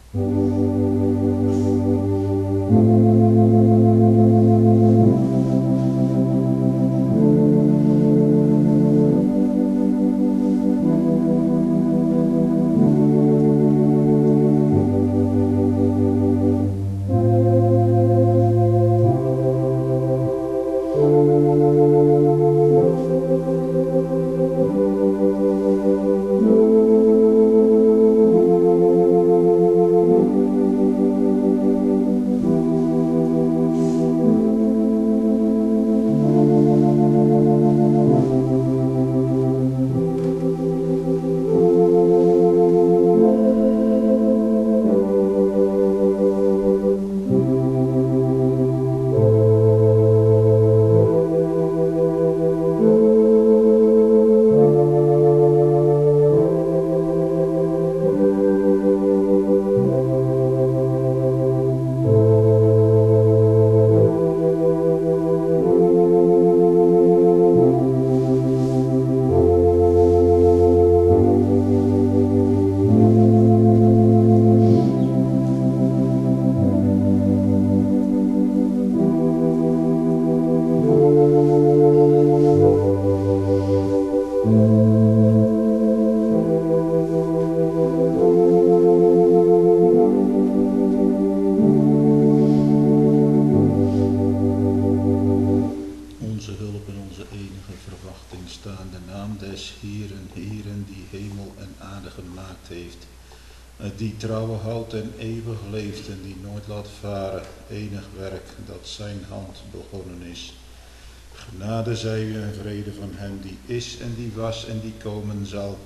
Die trouwe houdt en eeuwig leeft en die nooit laat varen, enig werk dat zijn hand begonnen is. Genade zij u en vrede van hem die is en die was en die komen zal.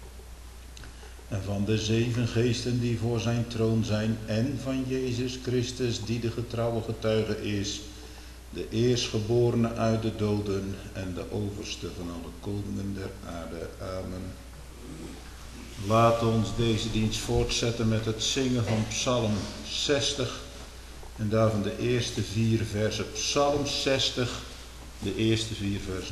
En van de 7 geesten die voor zijn troon zijn en van Jezus Christus die de getrouwe getuige is, de eerstgeborene uit de doden en de overste van alle koningen der aarde. Amen. Laat ons deze dienst voortzetten met het zingen van Psalm 60 en daarvan de eerste 4 versen. Psalm 60, de eerste 4 versen.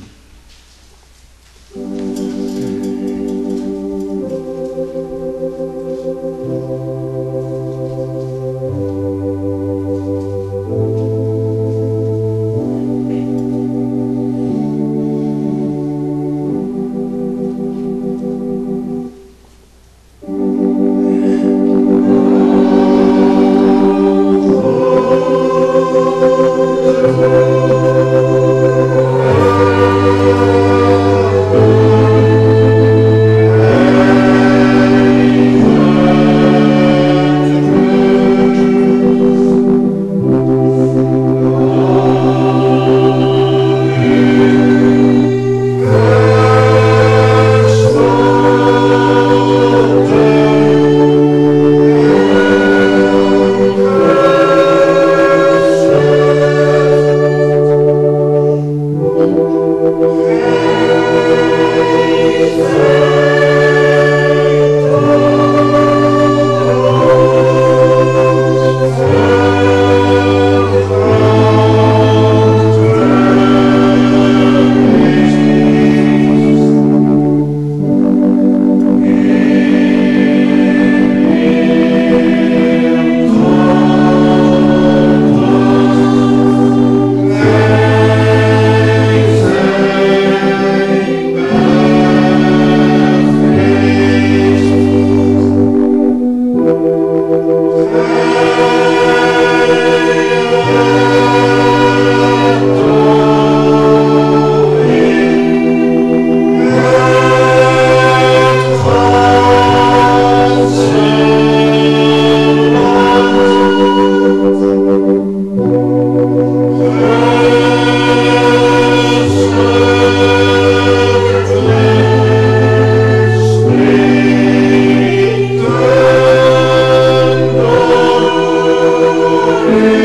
Amen.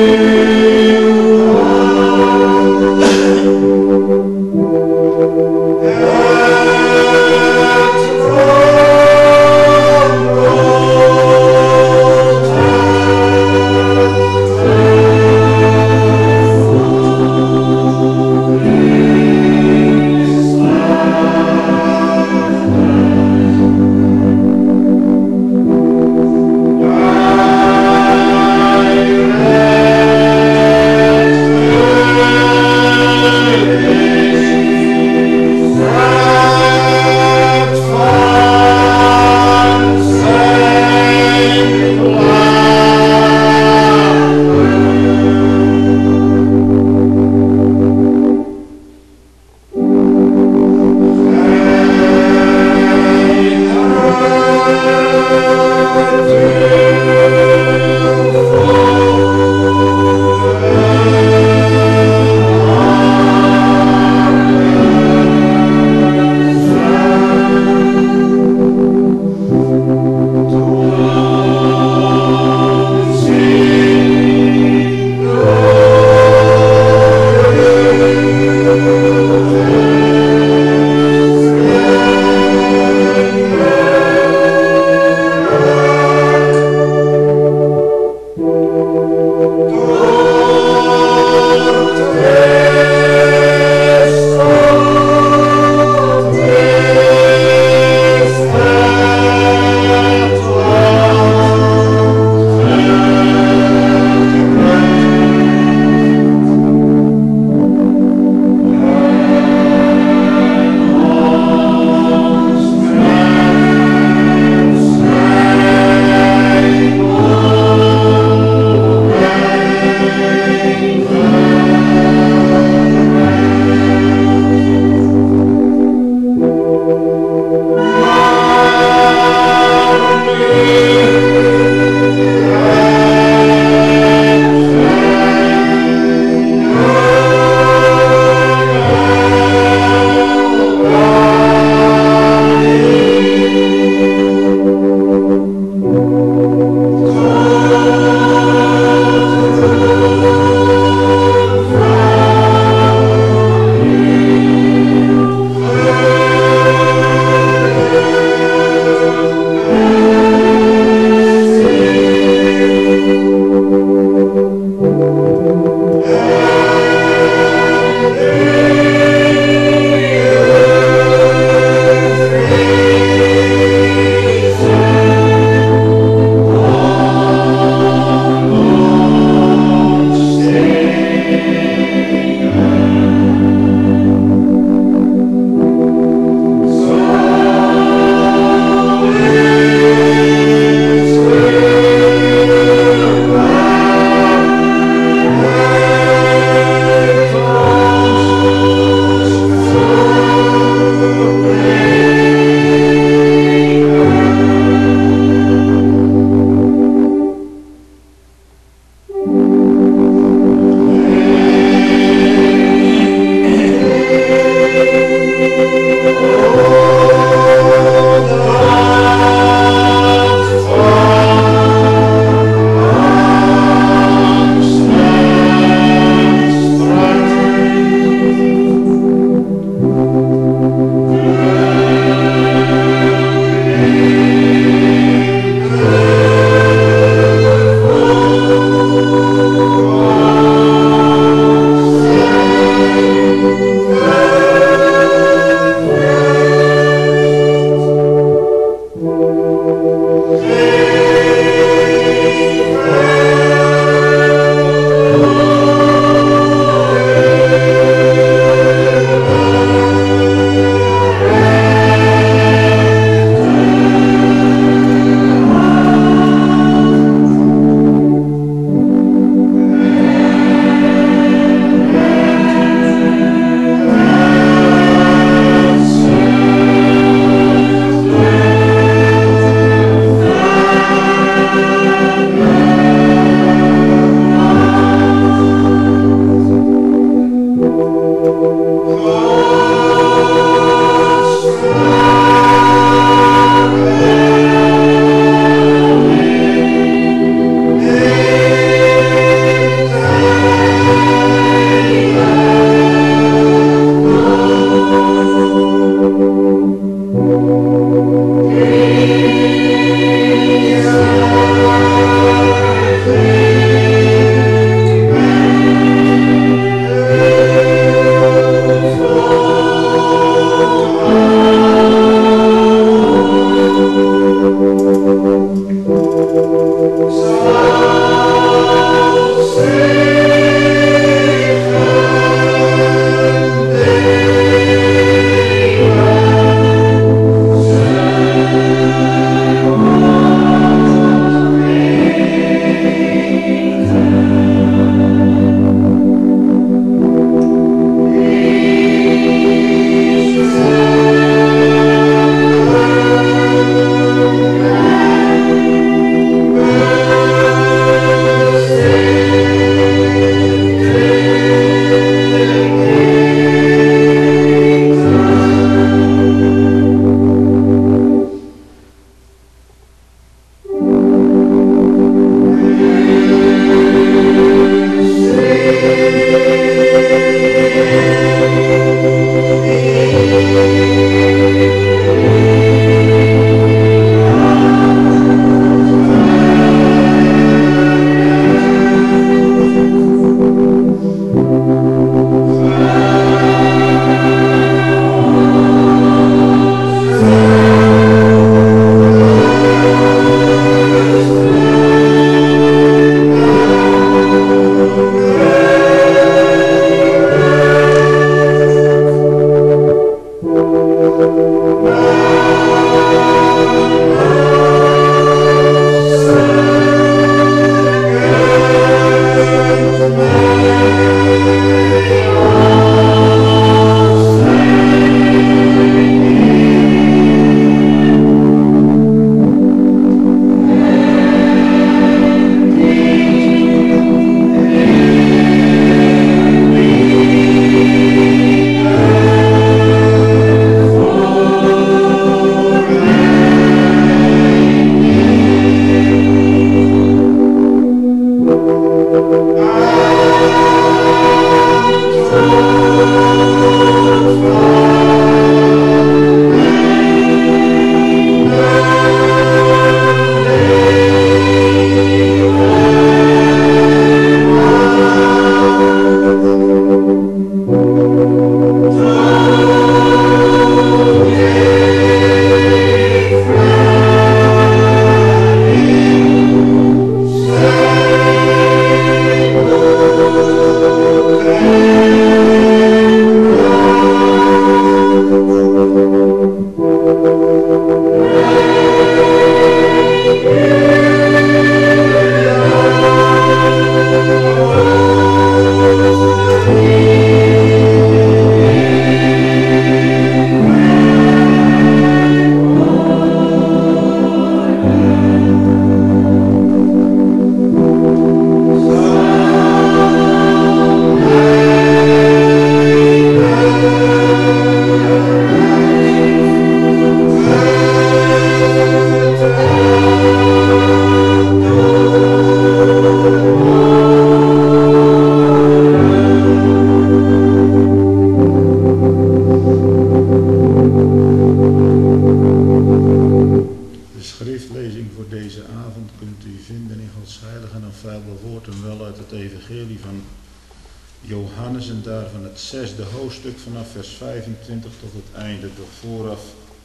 Johannes en daarvan het 6e hoofdstuk vanaf vers 25 tot het einde, door vooraf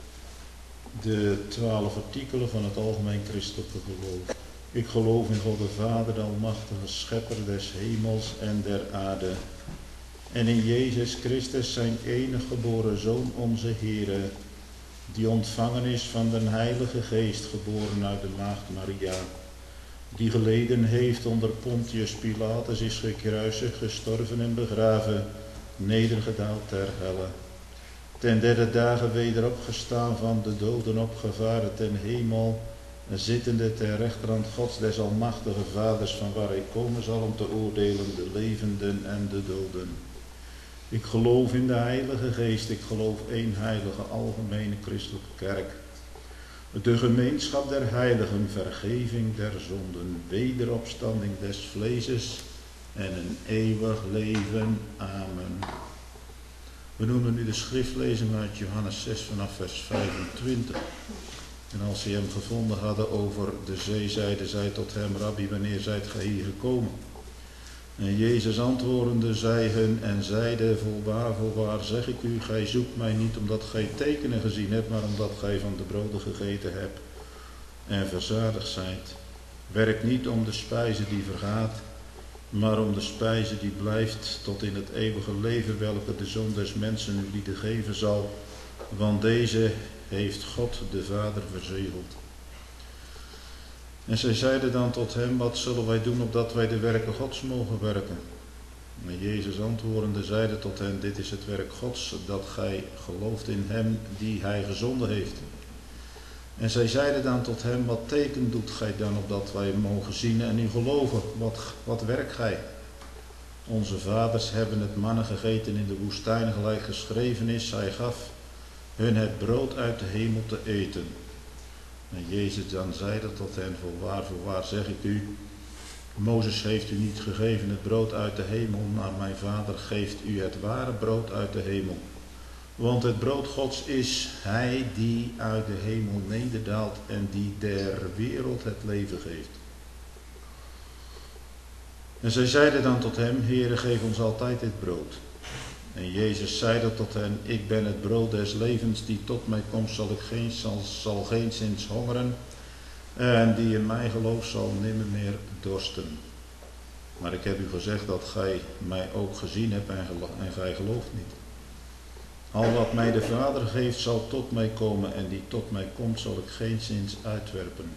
de 12 artikelen van het algemeen christelijke geloof. Ik geloof in God de Vader, de almachtige schepper des hemels en der aarde, en in Jezus Christus zijn enige geboren Zoon, onze Heere, die ontvangen is van den Heilige Geest, geboren uit de maagd Maria, die geleden heeft onder Pontius Pilatus, is gekruisigd, gestorven en begraven, nedergedaald ter helle. Ten derde dagen weder opgestaan, van de doden opgevaren ten hemel, zittende ter rechterhand Gods des almachtige Vaders, van waar hij komen zal om te oordelen de levenden en de doden. Ik geloof in de Heilige Geest, ik geloof één heilige algemene christelijke kerk, de gemeenschap der heiligen, vergeving der zonden, wederopstanding des vleeses en een eeuwig leven. Amen. We noemen nu de schriftlezing uit Johannes 6 vanaf vers 25. En als ze hem gevonden hadden over de zee, zeiden zij tot hem: Rabbi, wanneer zijt gij hier gekomen? En Jezus antwoordende zei hun en zeide: Voorwaar, zeg ik u, gij zoekt mij niet omdat gij tekenen gezien hebt, maar omdat gij van de broden gegeten hebt en verzadigd zijt. Werk niet om de spijze die vergaat, maar om de spijze die blijft tot in het eeuwige leven, welke de Zoon des Mensen u lieden geven zal, want deze heeft God de Vader verzegeld. En zij zeiden dan tot hem, wat zullen wij doen opdat wij de werken Gods mogen werken? En Jezus antwoordende zeide tot hen, dit is het werk Gods, dat gij gelooft in hem die hij gezonden heeft. En zij zeiden dan tot hem, wat teken doet gij dan opdat wij mogen zien en u geloven? Wat werkt gij? Onze vaders hebben het manna gegeten in de woestijn, gelijk geschreven is, hij gaf hun het brood uit de hemel te eten. En Jezus dan zeide tot hen, voorwaar zeg ik u, Mozes heeft u niet gegeven het brood uit de hemel, maar mijn Vader geeft u het ware brood uit de hemel. Want het brood Gods is hij die uit de hemel nederdaalt en die der wereld het leven geeft. En zij zeiden dan tot hem, Heere, geef ons altijd dit brood. En Jezus zeide tot hen, ik ben het brood des levens, die tot mij komt zal geenszins hongeren, en die in mij gelooft zal nimmer meer dorsten. Maar ik heb u gezegd dat gij mij ook gezien hebt en gij gelooft niet. Al wat mij de Vader geeft zal tot mij komen, en die tot mij komt zal ik geenszins uitwerpen.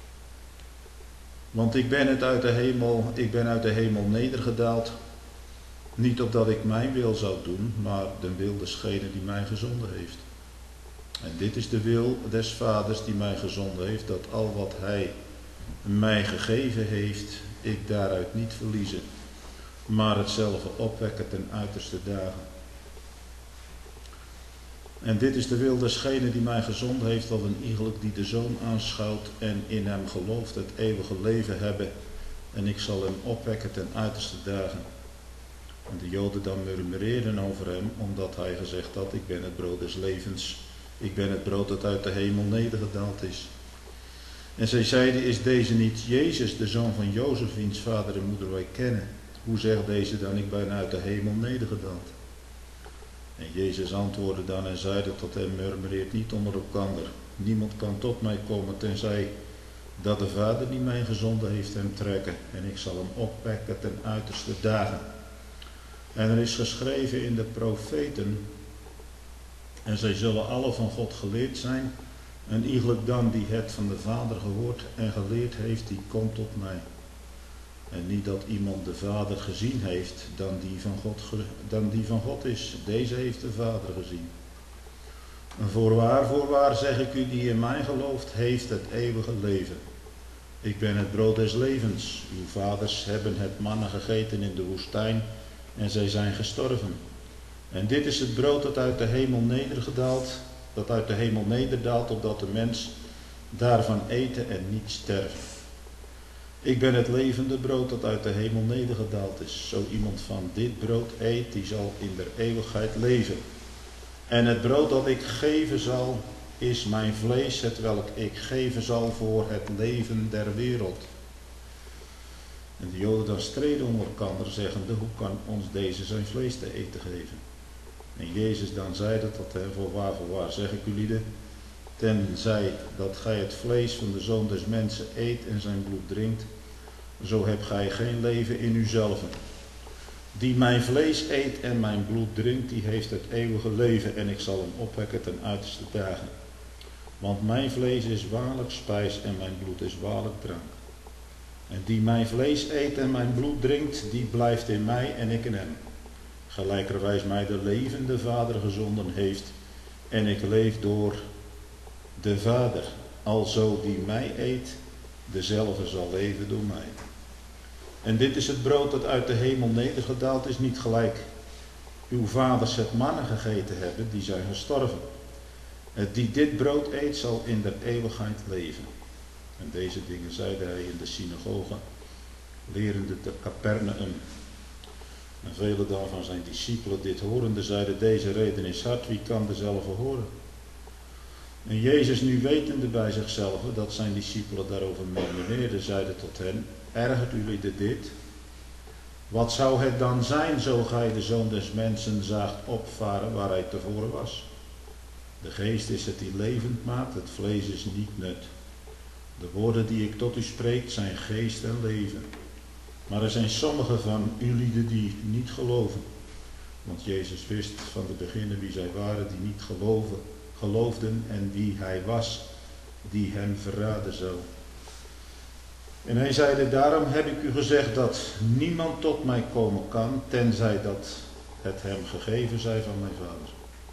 Want ik ben uit de hemel nedergedaald, niet opdat ik mijn wil zou doen, maar de wil desgene die mij gezonden heeft. En dit is de wil des Vaders die mij gezonden heeft, dat al wat hij mij gegeven heeft, ik daaruit niet verliezen, maar hetzelfde opwekken ten uiterste dagen. En dit is de wil desgene die mij gezonden heeft, dat een iegelijk die de Zoon aanschouwt en in hem gelooft het eeuwige leven hebben, en ik zal hem opwekken ten uiterste dagen. En de Joden dan murmureerden over hem, omdat hij gezegd had, ik ben het brood des levens, ik ben het brood dat uit de hemel nedergedaald is. En zij zeiden, is deze niet Jezus, de zoon van Jozef, wiens vader en moeder wij kennen? Hoe zegt deze dan, ik ben uit de hemel nedergedaald? En Jezus antwoordde dan en zeide tot hem, murmureert niet onder elkander. Niemand kan tot mij komen, tenzij dat de Vader die mij gezonden heeft hem trekken. En ik zal hem opwekken ten uiterste dagen. En er is geschreven in de profeten, en zij zullen alle van God geleerd zijn, en iegelijk dan die het van de Vader gehoord en geleerd heeft, die komt tot mij. En niet dat iemand de Vader gezien heeft, dan die van God is. Deze heeft de Vader gezien. En voorwaar zeg ik u, die in mij gelooft, heeft het eeuwige leven. Ik ben het brood des levens. Uw vaders hebben het manna gegeten in de woestijn en zij zijn gestorven. En dit is het brood dat uit de hemel nederdaalt, opdat de mens daarvan eten en niet sterven. Ik ben het levende brood dat uit de hemel nedergedaald is. Zo iemand van dit brood eet, die zal in der eeuwigheid leven. En het brood dat ik geven zal, is mijn vlees, hetwelk ik geven zal voor het leven der wereld. En de Joden dan streden onder elkaar, zeggende, hoe kan ons deze zijn vlees te eten geven? En Jezus dan zeide tot hen, voorwaar zeg ik u lieden, tenzij dat gij het vlees van de Zoon des Mensen eet en zijn bloed drinkt, zo hebt gij geen leven in uzelven. Die mijn vlees eet en mijn bloed drinkt, die heeft het eeuwige leven, en ik zal hem opwekken ten uiterste dagen. Want mijn vlees is waarlijk spijs en mijn bloed is waarlijk drank. En die mijn vlees eet en mijn bloed drinkt, die blijft in mij en ik in hem. Gelijkerwijs mij de levende Vader gezonden heeft, en ik leef door de Vader. Alzo die mij eet, dezelfde zal leven door mij. En dit is het brood dat uit de hemel nedergedaald is, niet gelijk uw vaders het manna gegeten hebben, die zijn gestorven. Die dit brood eet, zal in der eeuwigheid leven. En deze dingen zeide hij in de synagoge, lerende te Capernaum. En vele dan van zijn discipelen dit horende zeiden, deze reden is hard, wie kan dezelfde horen? En Jezus nu wetende bij zichzelf dat zijn discipelen daarover murmureerden, zeide tot hen, ergert jullie dit? Wat zou het dan zijn, zo gij de Zoon des Mensen zaagt opvaren waar hij tevoren was? De geest is het die levend maakt, het vlees is niet nut. De woorden die ik tot u spreek zijn geest en leven. Maar er zijn sommigen van ulieden die niet geloven. Want Jezus wist van de beginnen wie zij waren die niet geloofden en wie hij was die hem verraden zou. En hij zeide, daarom heb ik u gezegd dat niemand tot mij komen kan, tenzij dat het hem gegeven zij van mijn Vader.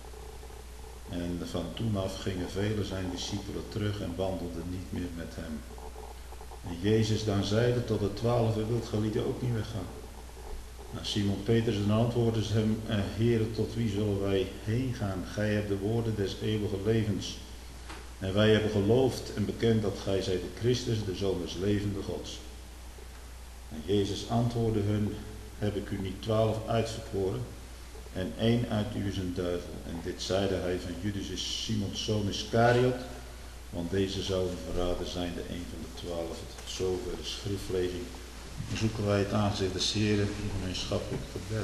En van toen af gingen vele zijn discipelen terug en wandelden niet meer met hem. En Jezus dan zeide tot de 12, wilt gij ook niet weggaan? Nou, Simon Petrus dan antwoordde ze hem, Heere, tot wie zullen wij heen gaan? Gij hebt de woorden des eeuwige levens. En wij hebben geloofd en bekend dat gij zijt de Christus, de Zoon des levende Gods. En Jezus antwoordde hun, heb ik u niet 12 uitverkoren? En 1 uit u is een duivel. En dit zeide hij van Judas is Simons zoon Iscariot, want deze zou een verrader zijn, de een van de 12. Tot zover de schriftlezing. Dan zoeken wij het aangezicht des Heren in gemeenschappelijk gebed.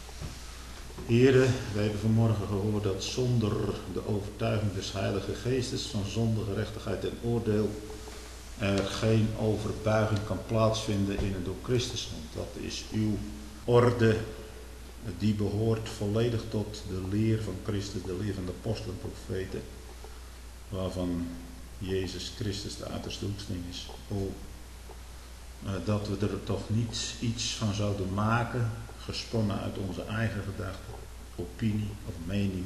Heren, wij hebben vanmorgen gehoord dat zonder de overtuiging des Heilige Geestes van zonde, gerechtigheid en oordeel er geen overbuiging kan plaatsvinden in en door Christus. Want dat is uw orde, die behoort volledig tot de leer van Christus, de leer van de apostelen en profeten, waarvan Jezus Christus de uiterste hoeksteen is. O, dat we er toch niet iets van zouden maken, gesponnen uit onze eigen gedachten, opinie of mening.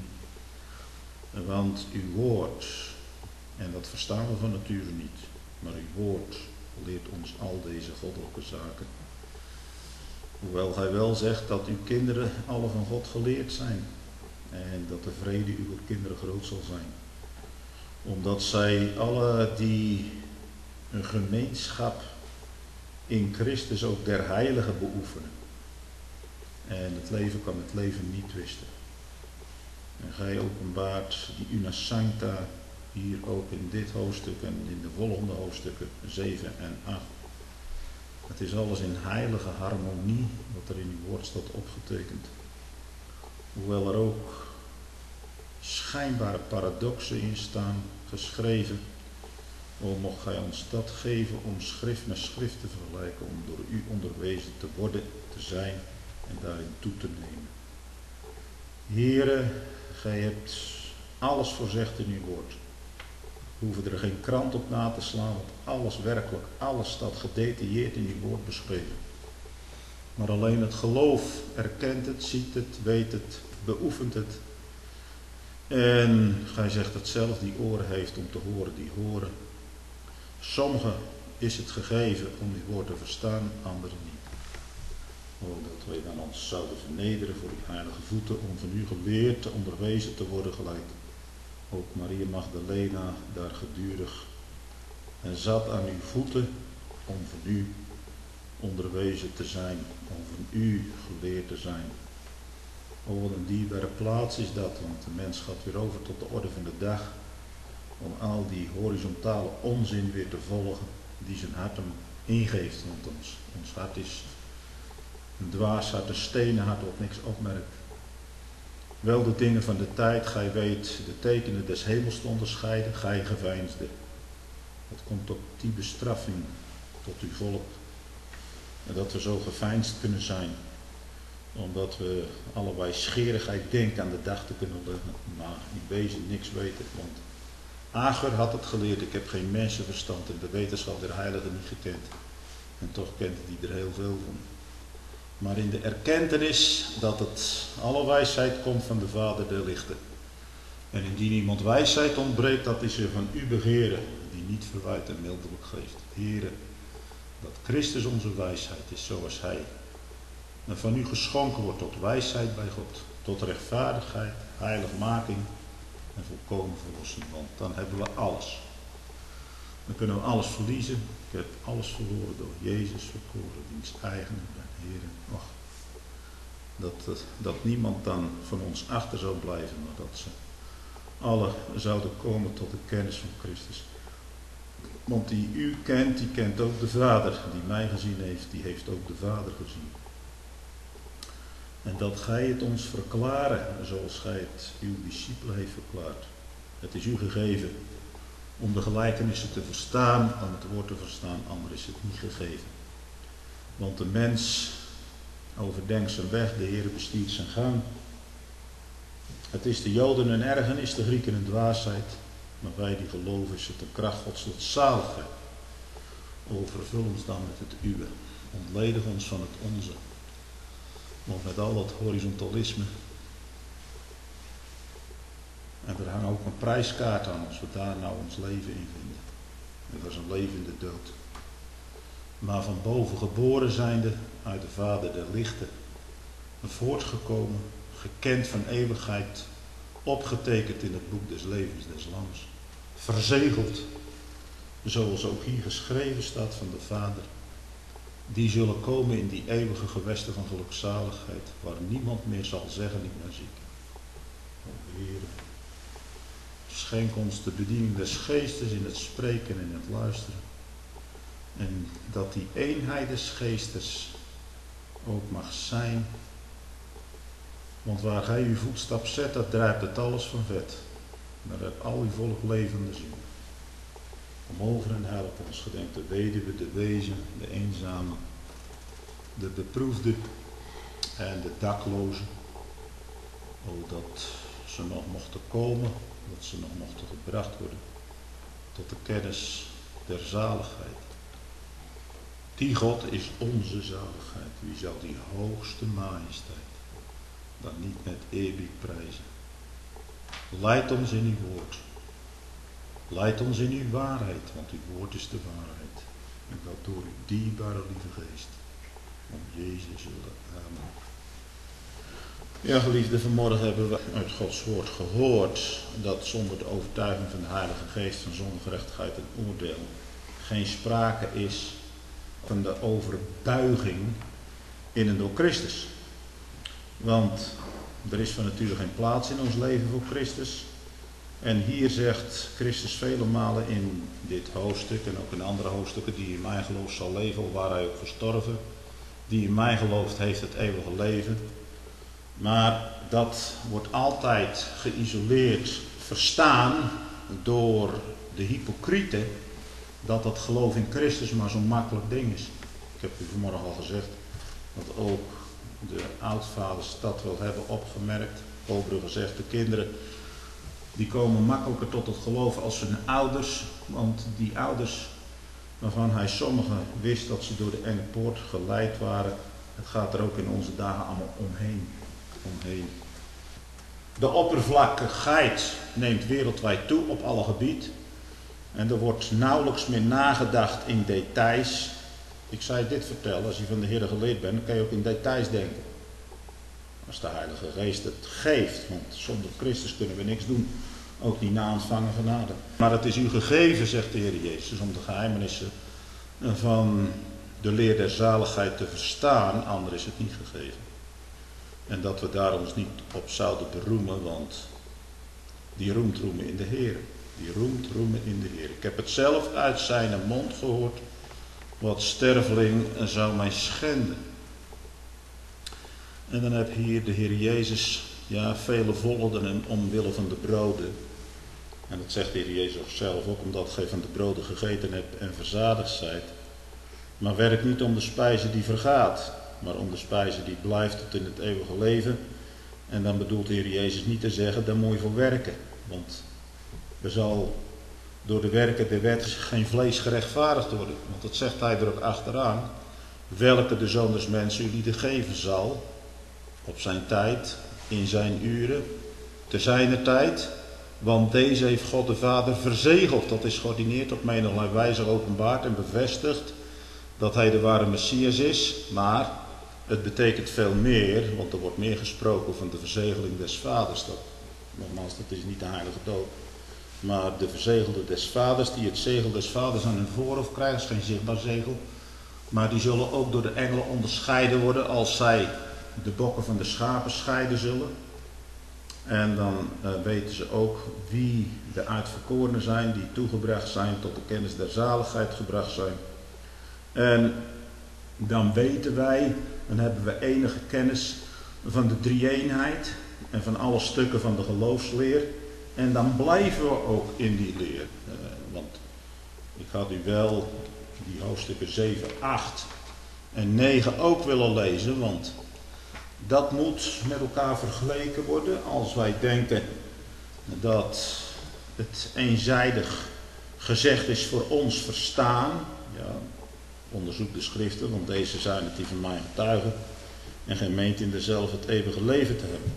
Want uw woord, en dat verstaan we van nature niet, maar uw woord leert ons al deze goddelijke zaken. Hoewel hij wel zegt dat uw kinderen alle van God geleerd zijn en dat de vrede uw kinderen groot zal zijn. Omdat zij alle die een gemeenschap in Christus ook der heiligen beoefenen. En het leven kan het leven niet twisten. En gij openbaart die una sancta hier ook in dit hoofdstuk en in de volgende hoofdstukken 7 en 8. Het is alles in heilige harmonie wat er in uw woord staat opgetekend. Hoewel er ook schijnbare paradoxen in staan geschreven. O, mocht gij ons dat geven om schrift met schrift te vergelijken, om door u onderwezen te worden, te zijn en daarin toe te nemen. Heere, gij hebt alles voorzegd in uw woord. We hoeven er geen krant op na te slaan, want alles werkelijk, alles staat gedetailleerd in uw woord beschreven. Maar alleen het geloof erkent het, ziet het, weet het, beoefent het. En gij zegt het zelf, die oren heeft om te horen, die horen. Sommigen is het gegeven om uw woord te verstaan, anderen niet. O, dat wij dan ons zouden vernederen voor uw heilige voeten, om van u geleerd, onderwezen te worden gelijk. Ook Maria Magdalena daar gedurig en zat aan uw voeten om van u onderwezen te zijn, om van u geleerd te zijn. O, wat een dierbare plaats is dat, want de mens gaat weer over tot de orde van de dag, om al die horizontale onzin weer te volgen die zijn hart hem ingeeft. Want ons hart is een dwaas hart, een stenen hart wat niks opmerkt. Wel de dingen van de tijd, gij weet de tekenen des hemels te onderscheiden, gij geveinsde. Dat komt op die bestraffing tot uw volk. En dat we zo geveinsd kunnen zijn, omdat we allerlei scherigheid denken aan de dag te kunnen leggen, maar in wezen niks weten. Want Ager had het geleerd, ik heb geen mensenverstand en de wetenschap der heiligen niet gekend. En toch kent hij er heel veel van. Maar in de erkentenis dat het alle wijsheid komt van de Vader der lichten. En indien iemand wijsheid ontbreekt, dat is er van u begeren, die niet verwijt en mildelijk geeft. Heere, dat Christus onze wijsheid is zoals hij. En van u geschonken wordt tot wijsheid bij God, tot rechtvaardigheid, heiligmaking en volkomen verlossing. Want dan hebben we alles. Dan kunnen we alles verliezen. Ik heb alles verloren door Jezus verkoren, diens eigen en Heere. Och, dat niemand dan van ons achter zou blijven, maar dat ze alle zouden komen tot de kennis van Christus. Want die u kent, die kent ook de Vader. Die mij gezien heeft, die heeft ook de Vader gezien. En dat gij het ons verklaren, zoals gij het uw discipelen heeft verklaard. Het is u gegeven om de gelijkenissen te verstaan, om het woord te verstaan, anders is het niet gegeven. Want de mens overdenkt zijn weg, de Heer bestiert zijn gang. Het is de Joden een ergernis, de Grieken een dwaasheid, maar wij die geloven is het de kracht Gods tot zaligheid. Overvul ons dan met het uwe, ontledig ons van het onze. Want met al dat horizontalisme, en er hangt ook een prijskaart aan als we daar nou ons leven in vinden. En dat is een levende dood. Maar van boven geboren zijnde, uit de Vader der lichten, voortgekomen, gekend van eeuwigheid, opgetekend in het boek des levens des lams, verzegeld, zoals ook hier geschreven staat van de Vader, die zullen komen in die eeuwige gewesten van gelukzaligheid, waar niemand meer zal zeggen, ik ben ziek. O Heer, schenk ons de bediening des geestes in het spreken en in het luisteren. En dat die eenheid des geestes ook mag zijn. Want waar gij uw voetstap zet, dat drijft het alles van vet. Daar hebt al uw volk levende ziel. Kom over en help ons, gedenk de weduwe, de wezen, de eenzame, de beproefde en de daklozen. O, dat ze nog mochten komen, dat ze nog mochten gebracht worden tot de kennis der zaligheid. Die God is onze zaligheid. Wie zal die hoogste majesteit dan niet met eeuwig prijzen? Leid ons in uw woord. Leid ons in uw waarheid, want uw woord is de waarheid. En dat door uw dierbare lieve geest. Om Jezus willen. Amen. Ja, geliefde, vanmorgen hebben we uit Gods woord gehoord dat zonder de overtuiging van de Heilige Geest van zonde, gerechtigheid en oordeel geen sprake is van de overbuiging in en door Christus. Want er is van nature geen plaats in ons leven voor Christus. En hier zegt Christus vele malen in dit hoofdstuk en ook in andere hoofdstukken: die in mij gelooft zal leven, al waar hij ook gestorven. Die in mij gelooft heeft het eeuwige leven. Maar dat wordt altijd geïsoleerd verstaan door de hypocrieten, dat dat geloof in Christus maar zo'n makkelijk ding is. Ik heb u vanmorgen al gezegd dat ook de oudvaders dat wel hebben opgemerkt. Overigens gezegd, de kinderen die komen makkelijker tot het geloof als hun ouders, want die ouders waarvan hij sommigen wist dat ze door de enge poort geleid waren, het gaat er ook in onze dagen allemaal omheen. De oppervlakkigheid neemt wereldwijd toe op alle gebied. En er wordt nauwelijks meer nagedacht in details. Ik zou je dit vertellen, als je van de Heer geleerd bent, dan kan je ook in details denken. Als de Heilige Geest het geeft, want zonder Christus kunnen we niks doen. Ook niet na ontvangen genade. Maar het is u gegeven, zegt de Heer Jezus, om de geheimenissen van de leer der zaligheid te verstaan, anders is het niet gegeven. En dat we daar ons niet op zouden beroemen, want die roemt roemen in de Heer. Die roemt roemen in de Heer. Ik heb het zelf uit zijn mond gehoord, wat sterveling zou mij schenden. En dan heb je hier de Heer Jezus, ja, vele volgden hem omwille van de broden. En dat zegt de Heer Jezus zelf ook, omdat gij van de broden gegeten hebt en verzadigd zijt. Maar werk niet om de spijze die vergaat, maar om de spijze die blijft tot in het eeuwige leven. En dan bedoelt de Heer Jezus niet te zeggen, daar moet je voor werken. Want er zal door de werken der wet geen vlees gerechtvaardigd worden. Want dat zegt hij er ook achteraan. Welke de Zoon des Mensen jullie te geven zal, op zijn tijd, in zijn uren, te zijner tijd. Want deze heeft God de Vader verzegeld. Dat is geordineerd op menigelijke wijze openbaard en bevestigd dat hij de ware Messias is. Maar het betekent veel meer, want er wordt meer gesproken van de verzegeling des Vaders. Nogmaals, dat is niet de heilige dood. Maar de verzegelde des Vaders, die het zegel des Vaders aan hun voorhoofd krijgen, is geen zichtbaar zegel. Maar die zullen ook door de engelen onderscheiden worden als zij de bokken van de schapen scheiden zullen. En dan weten ze ook wie de uitverkorenen zijn, die toegebracht zijn, tot de kennis der zaligheid gebracht zijn. En dan weten wij, dan hebben we enige kennis van de drie-eenheid en van alle stukken van de geloofsleer. En dan blijven we ook in die leer. Want ik had u wel die hoofdstukken 7, 8 en 9 ook willen lezen. Want dat moet met elkaar vergeleken worden. Als wij denken dat het eenzijdig gezegd is voor ons verstaan. Ja, onderzoek de schriften, want deze zijn het die van mij getuigen. En geen meent in dezelfde het eeuwige leven te hebben.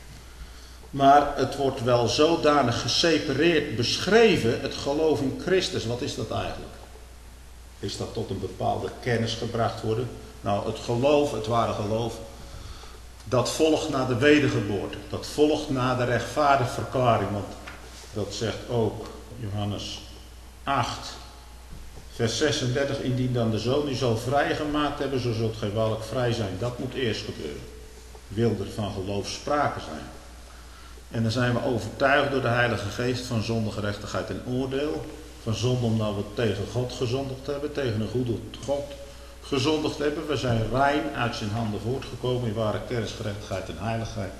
Maar het wordt wel zodanig gesepareerd beschreven, het geloof in Christus. Wat is dat eigenlijk? Is dat tot een bepaalde kennis gebracht worden? Nou, het geloof, het ware geloof, dat volgt na de wedergeboorte. Dat volgt na de rechtvaardigverklaring. Want dat zegt ook Johannes 8, vers 36. Indien dan de Zoon u zal vrijgemaakt hebben, zo zult gij waarlijk vrij zijn. Dat moet eerst gebeuren. Wil er van geloof sprake zijn. En dan zijn we overtuigd door de Heilige Geest van zonde, gerechtigheid en oordeel. Van zonde omdat we tegen God gezondigd hebben, tegen een goede God gezondigd hebben. We zijn rein uit zijn handen voortgekomen in ware kennis, gerechtigheid en heiligheid.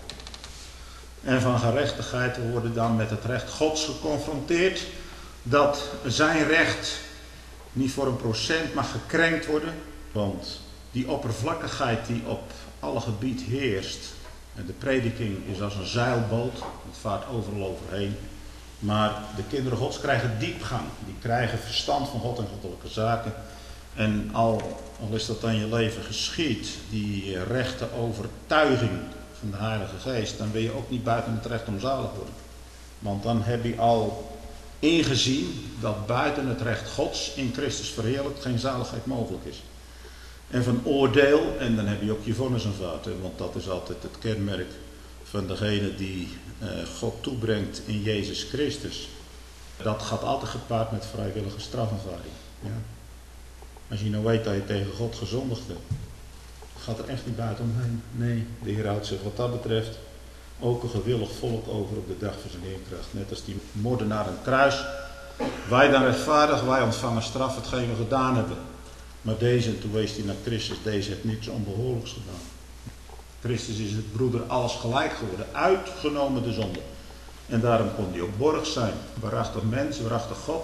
En van gerechtigheid worden dan met het recht Gods geconfronteerd. Dat zijn recht niet voor 1% mag gekrenkt worden. Want die oppervlakkigheid die op alle gebied heerst. En de prediking is als een zeilboot. Het vaart overal overheen. Maar de kinderen Gods krijgen diepgang. Die krijgen verstand van God en goddelijke zaken. En al is dat aan je leven geschied, die rechte overtuiging van de Heilige Geest, dan wil je ook niet buiten het recht om zalig worden. Want dan heb je al ingezien dat buiten het recht Gods in Christus verheerlijkt geen zaligheid mogelijk is. En van oordeel, en dan heb je ook je vonnis aanvaard, want dat is altijd het kenmerk van degene die God toebrengt in Jezus Christus. Dat gaat altijd gepaard met vrijwillige strafaanvaarding. Ja. Als je nou weet dat je tegen God gezondigd hebt, gaat er echt niet buiten omheen. Nee, de Heer houdt zich wat dat betreft ook een gewillig volk over op de dag van zijn heerkracht. Net als die moordenaar aan het kruis. Wij dan rechtvaardig, wij ontvangen straf hetgeen we gedaan hebben. Maar deze, toen wees hij naar Christus, deze heeft niets onbehoorlijks gedaan. Christus is het broeder alles gelijk geworden, uitgenomen de zonde. En daarom kon hij ook borg zijn. Waarachtig mens, waarachtig God.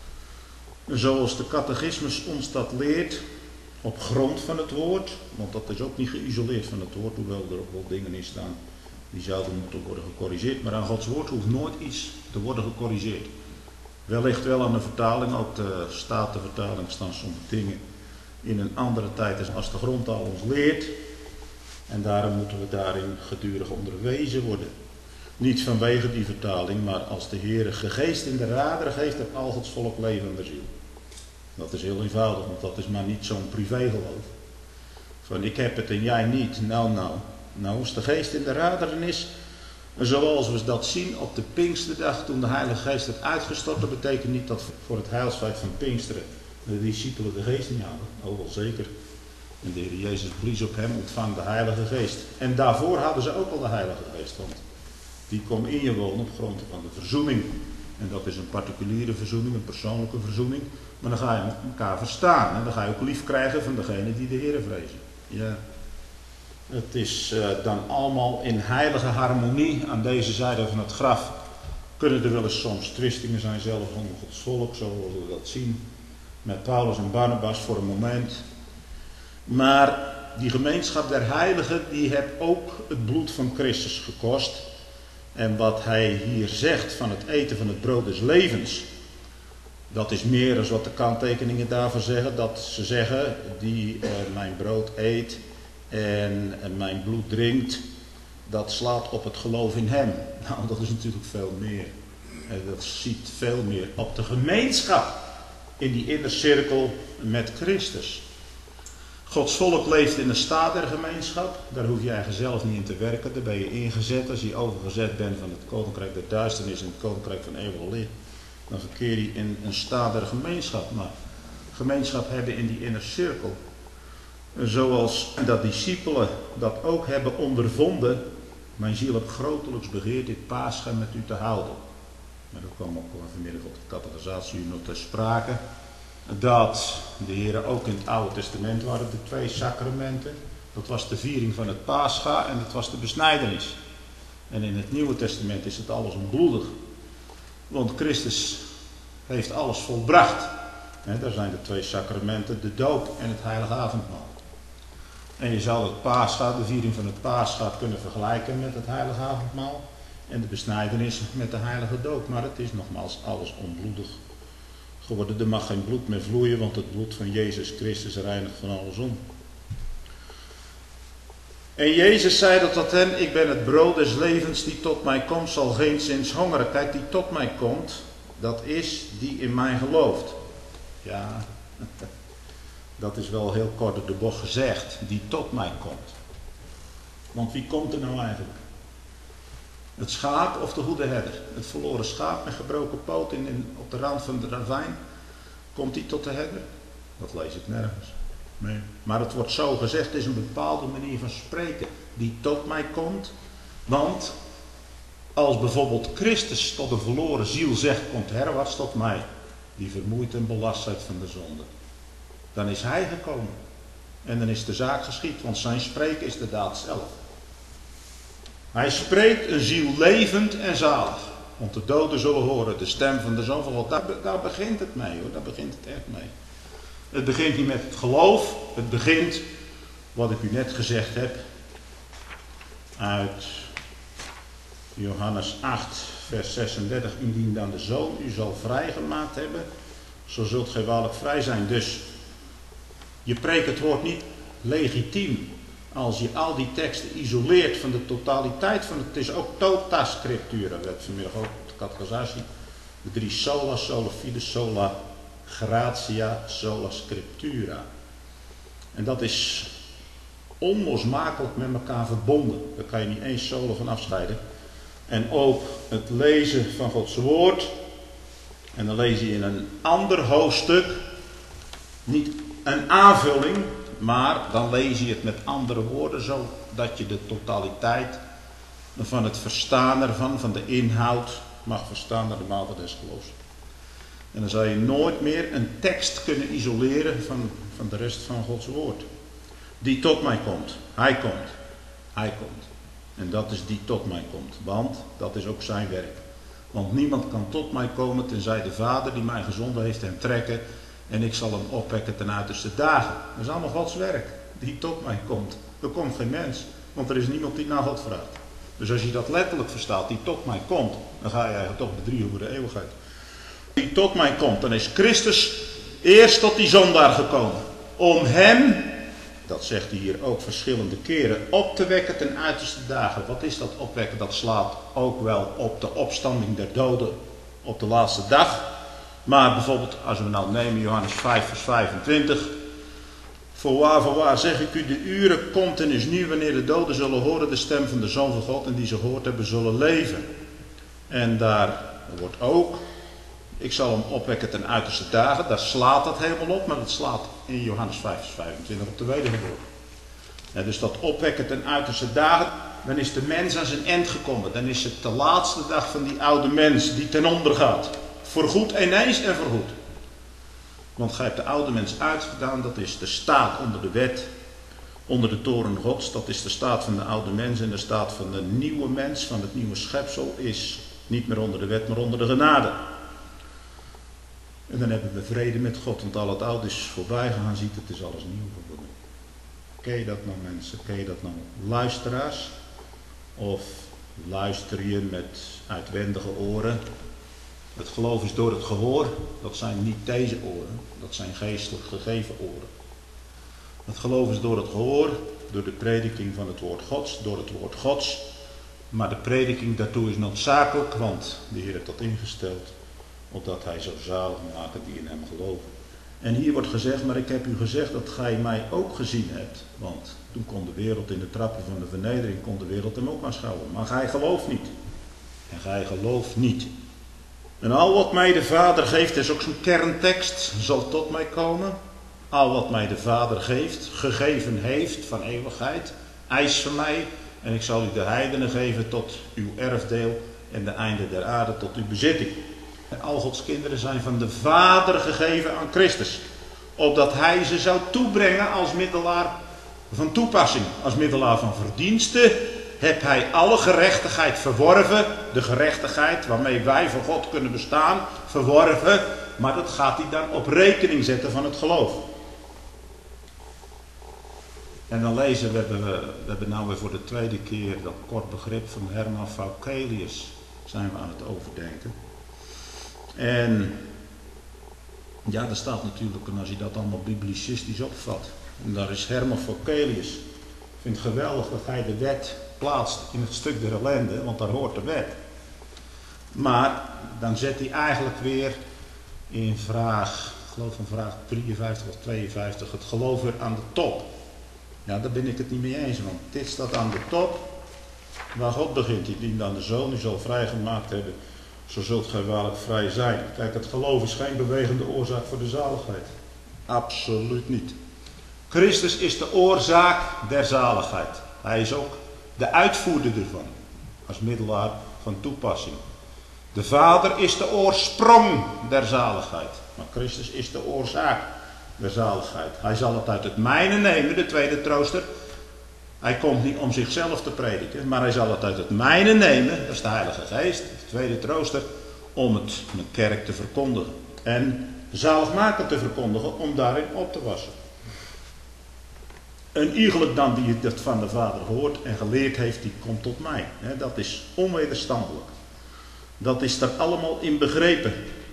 Zoals de catechismus ons dat leert, op grond van het woord, want dat is ook niet geïsoleerd van het woord, hoewel er ook wel dingen in staan die zouden moeten worden gecorrigeerd. Maar aan Gods woord hoeft nooit iets te worden gecorrigeerd. Wellicht wel aan de vertaling, ook de Statenvertaling staan soms dingen in een andere tijd als de grondtaal ons leert. En daarom moeten we daarin gedurig onderwezen worden. Niet vanwege die vertaling, maar als de Heer gegeest in de raderen geeft, heeft al Gods volk leven in de ziel. Dat is heel eenvoudig, want dat is maar niet zo'n privégeloof. Van ik heb het en jij niet. Nou, als de geest in de raderen is, zoals we dat zien op de Pinksterdag toen de Heilige Geest het uitgestort, dat betekent niet dat voor het heilsfeit van Pinksteren de discipelen de geest niet hadden. Oh, wel zeker. En de Heer Jezus blies op hem, ontvang de Heilige Geest. En daarvoor hadden ze ook al de Heilige Geest, want die komt in je wonen op grond van de verzoening. En dat is een particuliere verzoening, een persoonlijke verzoening. Maar dan ga je elkaar verstaan. En dan ga je ook lief krijgen van degene die de Heer vrezen. Ja. Het is dan allemaal in heilige harmonie aan deze zijde van het graf. Kunnen er wel eens soms twistingen zijn, zelfs onder Gods volk, zoals we dat zien. Met Paulus en Barnabas voor een moment. Maar die gemeenschap der heiligen, die heeft ook het bloed van Christus gekost. En wat hij hier zegt van het eten van het brood des levens, dat is meer dan wat de kanttekeningen daarvoor zeggen. Dat ze zeggen, die mijn brood eet en mijn bloed drinkt, dat slaat op het geloof in hem. Nou, dat is natuurlijk veel meer. Dat ziet veel meer op de gemeenschap in die innercirkel met Christus. Gods volk leeft in een staat der gemeenschap. Daar hoef je eigenlijk zelf niet in te werken. Daar ben je ingezet. Als je overgezet bent van het koninkrijk der duisternis en het koninkrijk van eeuwig licht, dan verkeer je in een staat der gemeenschap. Maar gemeenschap hebben in die innercirkel. Zoals dat discipelen dat ook hebben ondervonden. Mijn ziel heb grotelijks begeerd dit Pascha met u te houden. Maar dat kwam ook vanmiddag op de catechisatie nog ter sprake. Dat de Heer ook in het Oude Testament waren de 2 sacramenten. Dat was de viering van het Pascha en dat was de besnijdenis. En in het Nieuwe Testament is het alles ontbloedig. Want Christus heeft alles volbracht. Daar zijn de 2 sacramenten, de doop en het heilige avondmaal. En je zou het Pascha, de viering van het Pascha, kunnen vergelijken met het heilige avondmaal. En de besnijdenis met de heilige doop. Maar het is nogmaals alles onbloedig geworden. Er mag geen bloed meer vloeien, want het bloed van Jezus Christus reinigt van alles om. En Jezus zei dat tot hen: ik ben het brood des levens, die tot mij komt, zal geenszins hongeren. Kijk, die tot mij komt, dat is die in mij gelooft. Ja, dat is wel heel kort door de bocht gezegd, die tot mij komt. Want wie komt er nou eigenlijk? Het schaap of de goede herder? Het verloren schaap met gebroken poot op de rand van de ravijn. Komt die tot de herder? Dat lees ik nergens. Nee. Maar het wordt zo gezegd, het is een bepaalde manier van spreken die tot mij komt. Want als bijvoorbeeld Christus tot een verloren ziel zegt: komt herwaarts tot mij, die vermoeid en belast zijt van de zonde, dan is hij gekomen. En dan is de zaak geschied, want zijn spreken is de daad zelf. Hij spreekt een ziel levend en zalig. Want de doden zullen horen de stem van de Zoon van God. Daar begint het mee hoor, daar begint het echt mee. Het begint niet met het geloof. Het begint, wat ik u net gezegd heb, uit Johannes 8 vers 36. Indien dan de Zoon u zal vrijgemaakt hebben, zo zult gij waarlijk vrij zijn. Dus je preekt het woord niet legitiem als je al die teksten isoleert van de totaliteit van het is ook tota scriptura. We hebben vanmiddag ook op de catechisatie de 3 sola, sola fide, sola gratia, sola scriptura. En dat is onlosmakelijk met elkaar verbonden. Daar kan je niet eens solo van afscheiden. En ook het lezen van Gods woord. En dan lees je in een ander hoofdstuk, niet een aanvulling, maar dan lees je het met andere woorden, zodat je de totaliteit van het verstaan ervan, van de inhoud, mag verstaan naar de mate des geloofs. En dan zal je nooit meer een tekst kunnen isoleren van de rest van Gods woord. Die tot mij komt. Hij komt. Hij komt. En dat is die tot mij komt. Want dat is ook zijn werk. Want niemand kan tot mij komen tenzij de Vader die mij gezonden heeft hem trekken. En ik zal hem opwekken ten uiterste dagen. Dat is allemaal Gods werk. Die tot mij komt. Er komt geen mens. Want er is niemand die naar God vraagt. Dus als je dat letterlijk verstaat, die tot mij komt, dan ga je eigenlijk toch bedriegen voor de eeuwigheid. Die tot mij komt, dan is Christus eerst tot die zondaar gekomen. Om hem, dat zegt hij hier ook verschillende keren, op te wekken ten uiterste dagen. Wat is dat opwekken? Dat slaat ook wel op de opstanding der doden op de laatste dag. Maar bijvoorbeeld, als we nou nemen Johannes 5 vers 25. Voorwaar zeg ik u, de uren komt en is nu wanneer de doden zullen horen de stem van de Zoon van God en die ze gehoord hebben zullen leven. En daar wordt ook, ik zal hem opwekken ten uiterste dagen, daar slaat dat helemaal op, maar dat slaat in Johannes 5 vers 25 op de wedergeboorte. Ja, dus dat opwekken ten uiterste dagen, dan is de mens aan zijn eind gekomen. Dan is het de laatste dag van die oude mens die ten onder gaat. Voorgoed ineens en voorgoed. Want gij hebt de oude mens uitgedaan, dat is de staat onder de wet, onder de toren Gods. Dat is de staat van de oude mens en de staat van de nieuwe mens, van het nieuwe schepsel, is niet meer onder de wet, maar onder de genade. En dan hebben we vrede met God, want al het oude is voorbij gegaan, ziet het is alles nieuw geworden. Ken je dat nou mensen? Ken je dat nou luisteraars? Of luister je met uitwendige oren? Het geloof is door het gehoor, dat zijn niet deze oren, dat zijn geestelijk gegeven oren. Het geloof is door het gehoor, door de prediking van het woord Gods, door het woord Gods. Maar de prediking daartoe is noodzakelijk, want de Heer heeft dat ingesteld, opdat hij zo zalig maken die in hem geloven. En hier wordt gezegd, maar ik heb u gezegd dat gij mij ook gezien hebt. Want toen kon de wereld in de trappen van de vernedering, kon de wereld hem ook aanschouwen. Maar gij gelooft niet. En gij gelooft niet. En al wat mij de Vader geeft, is ook zo'n kerntekst, zal tot mij komen. Al wat mij de Vader geeft, gegeven heeft van eeuwigheid, eist van mij. En ik zal u de heidenen geven tot uw erfdeel en de einde der aarde tot uw bezitting. En al Gods kinderen zijn van de Vader gegeven aan Christus. Opdat hij ze zou toebrengen als middelaar van toepassing. Als middelaar van verdienste heb hij alle gerechtigheid verworven. De gerechtigheid waarmee wij voor God kunnen bestaan, verworven. Maar dat gaat hij dan op rekening zetten van het geloof. En dan lezen we hebben nou weer voor de tweede keer dat kort begrip van Herman Vaucelius zijn we aan het overdenken. En ja, daar staat natuurlijk, en als je dat allemaal biblicistisch opvat, en daar is Herman Vaucelius. Ik vind het geweldig dat hij de wet plaatst in het stuk der ellende, want daar hoort de wet. Maar dan zet hij eigenlijk weer in vraag, ik geloof van vraag 53 of 52, het geloof weer aan de top. Ja, daar ben ik het niet mee eens, want dit staat aan de top. Waar God begint, die dient aan de Zoon, die zal vrijgemaakt hebben. Zo zult gij waarlijk vrij zijn. Kijk, het geloof is geen bewegende oorzaak voor de zaligheid. Absoluut niet. Christus is de oorzaak der zaligheid. Hij is ook de uitvoerder ervan. Als middelaar van toepassing. De Vader is de oorsprong der zaligheid. Maar Christus is de oorzaak der zaligheid. Hij zal het uit het mijne nemen, de tweede trooster. Hij komt niet om zichzelf te prediken, maar hij zal het uit het mijne nemen, dat is de Heilige Geest, de tweede trooster, om het een kerk te verkondigen. En zaligmakend te verkondigen, om daarin op te wassen. Een iegelijk dan die het van de Vader hoort en geleerd heeft, die komt tot mij. Dat is onwederstandelijk. Dat is er allemaal in begrepen.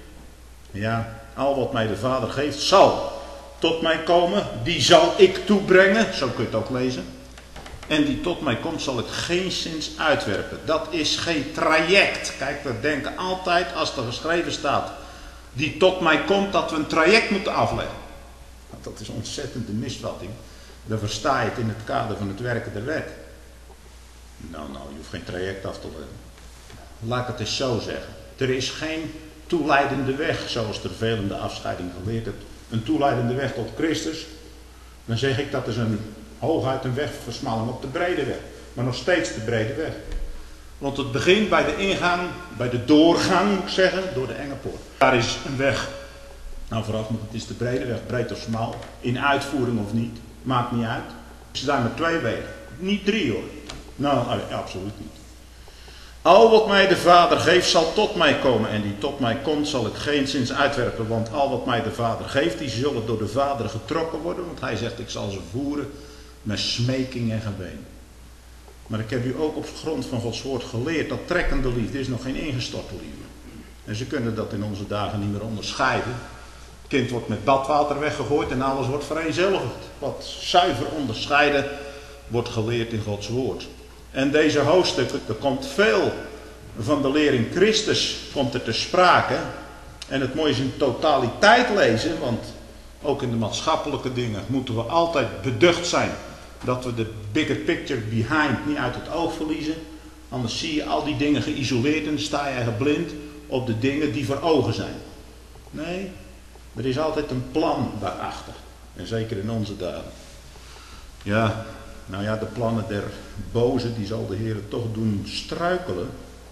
Ja, al wat mij de Vader geeft, zal tot mij komen. Die zal ik toebrengen, zo kun je het ook lezen. En die tot mij komt, zal ik geenszins uitwerpen. Dat is geen traject. Kijk, we denken altijd, als er geschreven staat, die tot mij komt, dat we een traject moeten afleggen. Dat is een ontzettende misvatting. Dan versta je het in het kader van het werken der wet. Nou, je hoeft geen traject af te leggen. Laat ik het eens zo zeggen. Er is geen toeleidende weg, zoals de vervelende afscheiding geleerd heeft. Een toeleidende weg tot Christus. Dan zeg ik dat is hooguit een wegversmalling op de brede weg. Maar nog steeds de brede weg. Want het begint bij de ingang, bij de doorgang moet ik zeggen, door de enge poort. Daar is een weg. Nou vooraf, het is de brede weg, breed of smal. In uitvoering of niet, maakt niet uit. Er zijn maar twee wegen. Niet drie hoor. Nou, absoluut niet. Al wat mij de Vader geeft zal tot mij komen. En die tot mij komt zal ik geenszins uitwerpen. Want al wat mij de Vader geeft, die zullen door de Vader getrokken worden. Want hij zegt, ik zal ze voeren met smeking en geween. Maar ik heb u ook op grond van Gods woord geleerd dat trekkende liefde is nog geen ingestorte liefde. En ze kunnen dat in onze dagen niet meer onderscheiden. Het kind wordt met badwater weggegooid en alles wordt vereenzelvigd. Wat zuiver onderscheiden wordt geleerd in Gods woord. En deze hoofdstukken, er komt veel van de leer in Christus komt er te sprake. En het mooie is in totaliteit lezen, want ook in de maatschappelijke dingen moeten we altijd beducht zijn. Dat we de bigger picture behind niet uit het oog verliezen. Anders zie je al die dingen geïsoleerd en sta je eigenlijk blind op de dingen die voor ogen zijn. Nee, er is altijd een plan daarachter. En zeker in onze dagen. Ja, nou ja, de plannen der boze, die zal de Heer toch doen struikelen.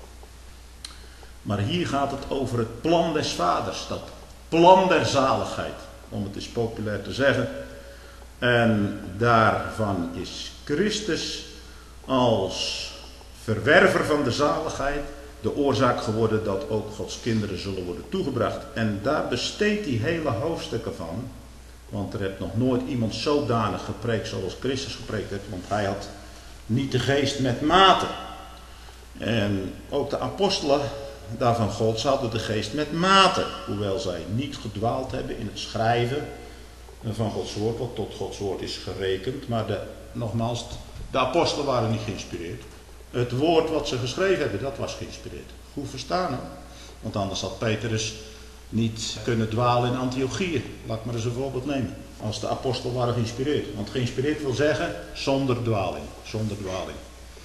Maar hier gaat het over het plan des Vaders. Dat plan der zaligheid, om het eens populair te zeggen. En daarvan is Christus als verwerver van de zaligheid de oorzaak geworden dat ook Gods kinderen zullen worden toegebracht. En daar besteedt hij hele hoofdstukken van. Want er heeft nog nooit iemand zodanig gepreekt zoals Christus gepreekt heeft. Want hij had niet de geest met mate. En ook de apostelen daarvan Gods hadden de geest met mate. Hoewel zij niet gedwaald hebben in het schrijven van Gods woord, wat tot Gods woord is gerekend. Maar nogmaals, de apostelen waren niet geïnspireerd. Het woord wat ze geschreven hebben, dat was geïnspireerd. Goed verstaan hoor. Want anders had Petrus niet kunnen dwalen in Antiochië. Laat ik maar eens een voorbeeld nemen. Als de apostelen waren geïnspireerd. Want geïnspireerd wil zeggen zonder dwaling. Zonder dwaling.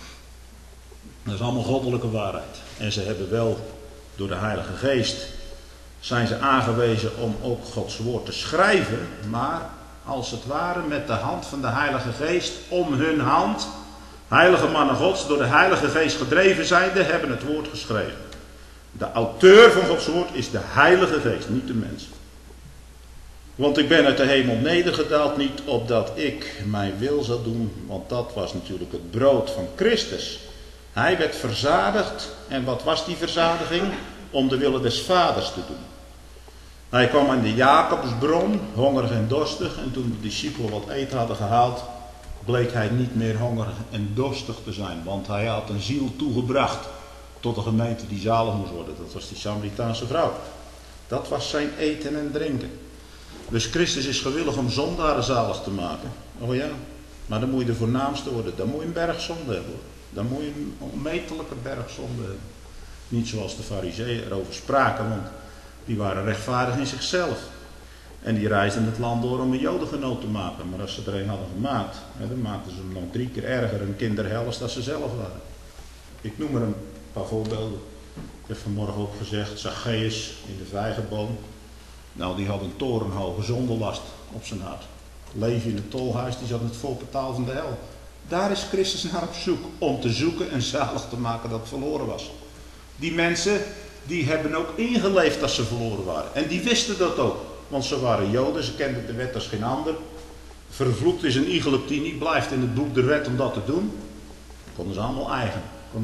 Dat is allemaal goddelijke waarheid. En ze hebben wel door de Heilige Geest zijn ze aangewezen om ook Gods woord te schrijven. Maar als het ware met de hand van de Heilige Geest om hun hand. Heilige mannen Gods door de Heilige Geest gedreven zijnde hebben het woord geschreven. De auteur van Gods woord is de Heilige Geest, niet de mens. Want ik ben uit de hemel nedergedaald, niet opdat ik mijn wil zou doen, want dat was natuurlijk het brood van Christus. Hij werd verzadigd, en wat was die verzadiging? Om de willen des vaders te doen. Hij kwam aan de Jacobsbron, hongerig en dorstig, en toen de discipelen wat eten hadden gehaald, bleek hij niet meer hongerig en dorstig te zijn, want hij had een ziel toegebracht tot een gemeente die zalig moest worden. Dat was die Samaritaanse vrouw. Dat was zijn eten en drinken. Dus Christus is gewillig om zondaren zalig te maken. Oh ja, maar dan moet je de voornaamste worden. Dan moet je een bergzonde hebben. Dan moet je een onmetelijke bergzonde hebben. Niet zoals de farizeeën erover spraken, want die waren rechtvaardig in zichzelf. En die reisden het land door om een jodengenoot te maken. Maar als ze er een hadden gemaakt, dan maakten ze hem nog 3 keer erger een kinderhel als dat ze zelf waren. Ik noem er een paar voorbeelden. Ik heb vanmorgen ook gezegd, Zacchaeus in de vijgenboom. Nou, die had een torenhoge zondelast op zijn hart. Levi in het tolhuis, die zat in het voorportaal van de hel. Daar is Christus naar op zoek, om te zoeken en zalig te maken dat verloren was. Die mensen, die hebben ook ingeleefd dat ze verloren waren. En die wisten dat ook, want ze waren Joden, ze kenden de wet als geen ander. Vervloekt is een iegelijk die niet blijft in het boek der wet om dat te doen. Konden ze allemaal eigen.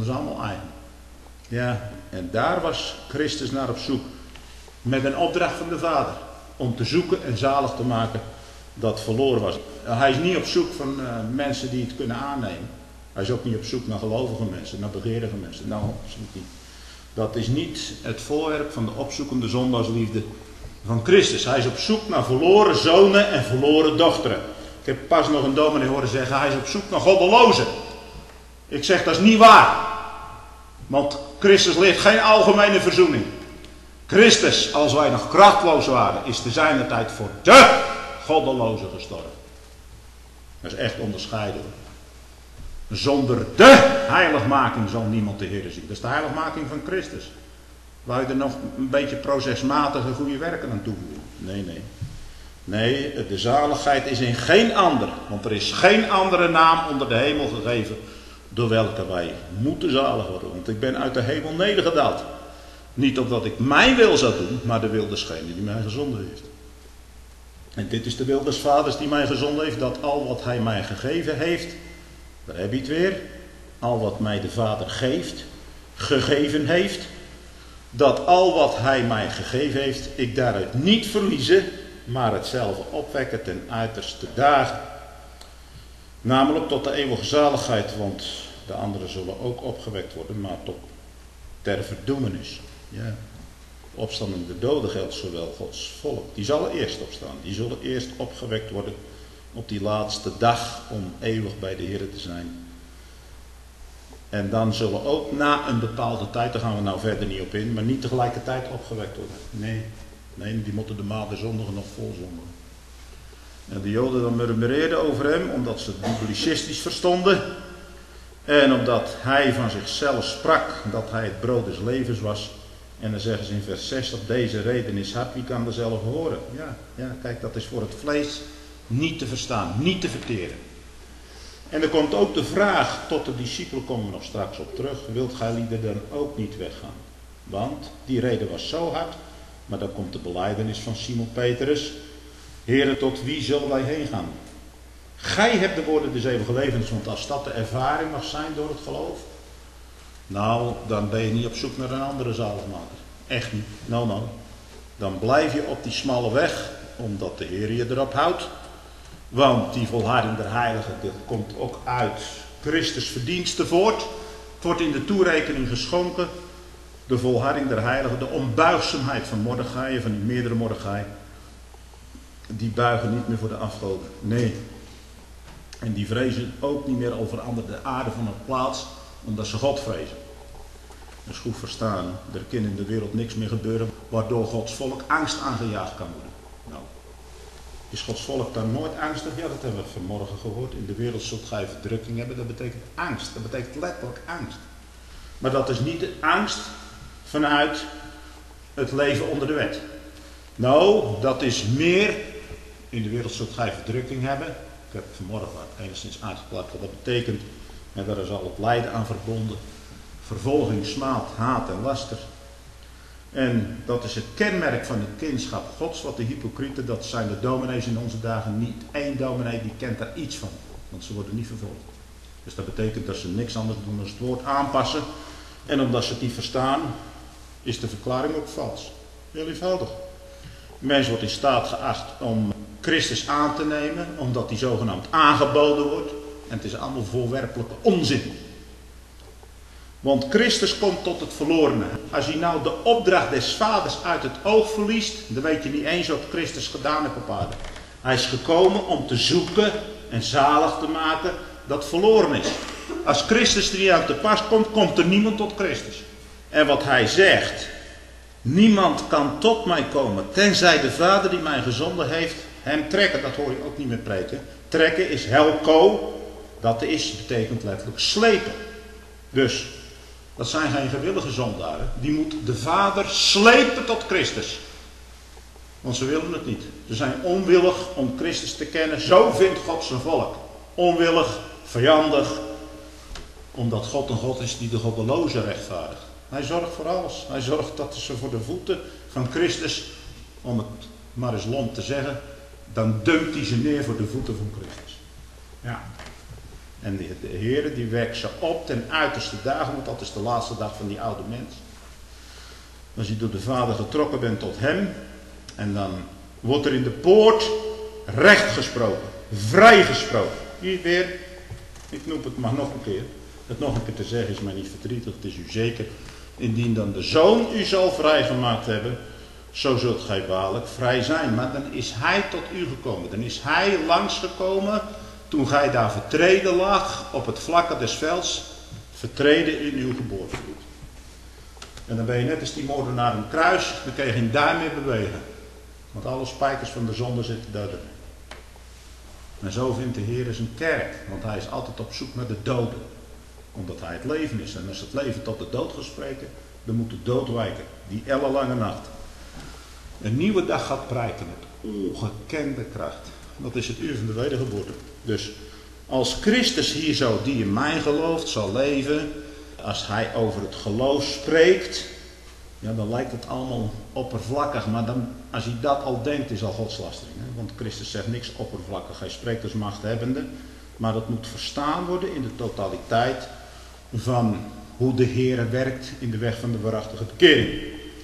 Ja, en daar was Christus naar op zoek. Met een opdracht van de Vader. Om te zoeken en zalig te maken dat verloren was. Hij is niet op zoek van mensen die het kunnen aannemen. Hij is ook niet op zoek naar gelovige mensen, naar begeerige mensen. Nou, absoluut niet. Dat is niet het voorwerp van de opzoekende zondaarsliefde van Christus. Hij is op zoek naar verloren zonen en verloren dochteren. Ik heb pas nog een dominee horen zeggen, hij is op zoek naar goddelozen. Ik zeg, dat is niet waar. Want Christus leert geen algemene verzoening. Christus, als wij nog krachtloos waren, is te zijner tijd voor de goddelozen gestorven. Dat is echt onderscheiden. Zonder de heiligmaking zal niemand de Heer zien. Dat is de heiligmaking van Christus. Wou je er nog een beetje procesmatige goede werken aan toevoegen? Nee. Nee, de zaligheid is in geen ander. Want er is geen andere naam onder de hemel gegeven door welke wij moeten zalig worden. Want ik ben uit de hemel nedergedaald. Niet opdat ik mijn wil zou doen, maar de wil desgene die mij gezonden heeft. En dit is de wil des Vaders die mij gezonden heeft, dat al wat hij mij gegeven heeft, daar heb je het weer, al wat mij de Vader gegeven heeft, dat al wat hij mij gegeven heeft, ik daaruit niet verliezen, maar hetzelfde opwekken ten uiterste dagen. Namelijk tot de eeuwige zaligheid, want de anderen zullen ook opgewekt worden, maar tot ter verdoemenis. Ja. Opstanding de doden geldt zowel Gods volk. Die zullen eerst opstaan. Die zullen eerst opgewekt worden op die laatste dag om eeuwig bij de Heer te zijn. En dan zullen ook na een bepaalde tijd, daar gaan we nou verder niet op in, maar niet tegelijkertijd opgewekt worden. Nee, die moeten de maal der zondigen nog vol zondigen. En de Joden dan murmureerden over hem, omdat ze het publicistisch verstonden. En omdat hij van zichzelf sprak, dat hij het brood des levens was. En dan zeggen ze in vers 6, dat deze reden is hard, wie kan er zelf horen? Ja, kijk, dat is voor het vlees niet te verstaan, niet te verteren. En er komt ook de vraag, tot de discipelen komen we nog straks op terug, wilt gij lieden dan ook niet weggaan? Want die reden was zo hard, maar dan komt de belijdenis van Simon Petrus. Heere, tot wie zullen wij heen gaan? Gij hebt de woorden des eeuwige levens, want als dat de ervaring mag zijn door het geloof, nou, dan ben je niet op zoek naar een andere zaligmaker. Echt niet. No. Dan blijf je op die smalle weg, omdat de Heer je erop houdt. Want die volharding der heiligen, dat komt ook uit Christus verdiensten voort. Het wordt in de toerekening geschonken. De volharding der heiligen, de onbuigzaamheid van Mordechai en van die meerdere Mordechai. Die buigen niet meer voor de afgoden. Nee. En die vrezen ook niet meer al veranderde aarde van een plaats, omdat ze God vrezen. Dat is goed verstaan. Er kan in de wereld niks meer gebeuren waardoor Gods volk angst aangejaagd kan worden. Nou, is Gods volk dan nooit angstig? Ja, dat hebben we vanmorgen gehoord. In de wereld zult gij verdrukking hebben. Dat betekent angst. Dat betekent letterlijk angst. Maar dat is niet de angst vanuit het leven onder de wet. Nou, dat is meer. In de wereld zult gij verdrukking hebben. Ik heb vanmorgen enigszins uitgeplaatst wat dat betekent. En daar is al het lijden aan verbonden. Vervolging, smaad, haat en laster. En dat is het kenmerk van het kindschap Gods, wat de hypocrieten, dat zijn de dominees in onze dagen niet. Eén dominee die kent daar iets van, want ze worden niet vervolgd. Dus dat betekent dat ze niks anders doen dan het woord aanpassen. En omdat ze het niet verstaan, is de verklaring ook vals. Heel eenvoudig. De mens wordt in staat geacht om Christus aan te nemen, omdat hij zogenaamd aangeboden wordt. En het is allemaal voorwerpelijke onzin. Want Christus komt tot het verlorene. Als je nou de opdracht des vaders uit het oog verliest, dan weet je niet eens wat Christus gedaan heeft op aarde. Hij is gekomen om te zoeken en zalig te maken dat verloren is. Als Christus er niet aan te pas komt, komt er niemand tot Christus. En wat hij zegt, niemand kan tot mij komen, tenzij de Vader die mij gezonden heeft hem trekken. Dat hoor je ook niet meer preken. Trekken is helko, dat betekent letterlijk slepen. Dus dat zijn geen gewillige zondaren. Die moet de Vader slepen tot Christus. Want ze willen het niet. Ze zijn onwillig om Christus te kennen. Zo vindt God zijn volk. Onwillig, vijandig. Omdat God een God is die de goddeloze rechtvaardigt. Hij zorgt voor alles. Hij zorgt dat ze voor de voeten van Christus, om het maar eens lomp te zeggen, dan dumpt hij ze neer voor de voeten van Christus. Ja. En de Heer die wekt ze op ten uiterste dagen, want dat is de laatste dag van die oude mens. Als je door de Vader getrokken bent tot hem, en dan wordt er in de poort recht gesproken, vrij gesproken. Hier weer, ik noem het maar nog een keer. Het nog een keer te zeggen is mij niet verdrietig, het is u zeker. Indien dan de Zoon u zal vrijgemaakt hebben, zo zult gij waarlijk vrij zijn. Maar dan is hij tot u gekomen, dan is hij langsgekomen toen gij daar vertreden lag op het vlakke des velds, vertreden in uw geboortevloed. En dan ben je net als die moordenaar aan het kruis, dan kun je geen duim meer bewegen. Want alle spijkers van de zonde zitten daarin. En zo vindt de Heer zijn kerk, want hij is altijd op zoek naar de doden. Omdat hij het leven is. En als het leven tot de dood gaat spreken, dan moet de dood wijken. Die ellenlange nacht. Een nieuwe dag gaat prijken met ongekende kracht. Dat is het uur van de wedergeboorte. Dus als Christus hier zo, die in mij gelooft, zal leven, als hij over het geloof spreekt, ja, dan lijkt het allemaal oppervlakkig. Maar dan, als hij dat al denkt, is al godslastering. Hè? Want Christus zegt niks oppervlakkig. Hij spreekt als machthebbende. Maar dat moet verstaan worden in de totaliteit van hoe de Heer werkt in de weg van de waarachtige bekering.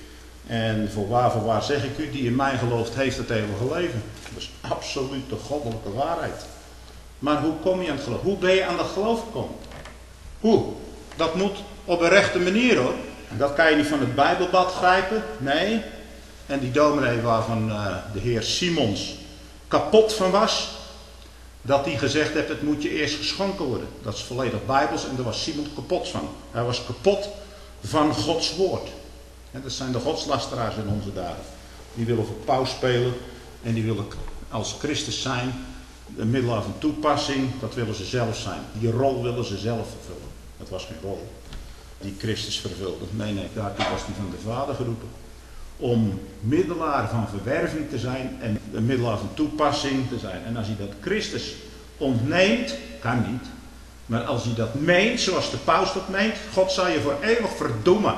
En voorwaar zeg ik u, die in mij gelooft, heeft het eeuwige leven. Dat is absoluut de goddelijke waarheid. Maar hoe kom je aan het geloof? Hoe ben je aan dat geloof gekomen? Hoe? Dat moet op een rechte manier hoor. Dat kan je niet van het Bijbelbad grijpen. Nee. En die dominee waarvan de heer Simons kapot van was, dat hij gezegd heeft, het moet je eerst geschonken worden. Dat is volledig Bijbels en daar was Simon kapot van. Hij was kapot van Gods woord. En dat zijn de godslasteraars in onze dagen. Die willen voor paus spelen en die willen als Christus zijn. Een middelaar van toepassing, dat willen ze zelf zijn. Die rol willen ze zelf vervullen. Dat was geen rol die Christus vervulde. Nee, daartoe was hij van de Vader geroepen. Om middelaar van verwerving te zijn en een middelaar van toepassing te zijn. En als hij dat Christus ontneemt, kan niet. Maar als hij dat meent, zoals de paus dat meent, God zal je voor eeuwig verdoemen.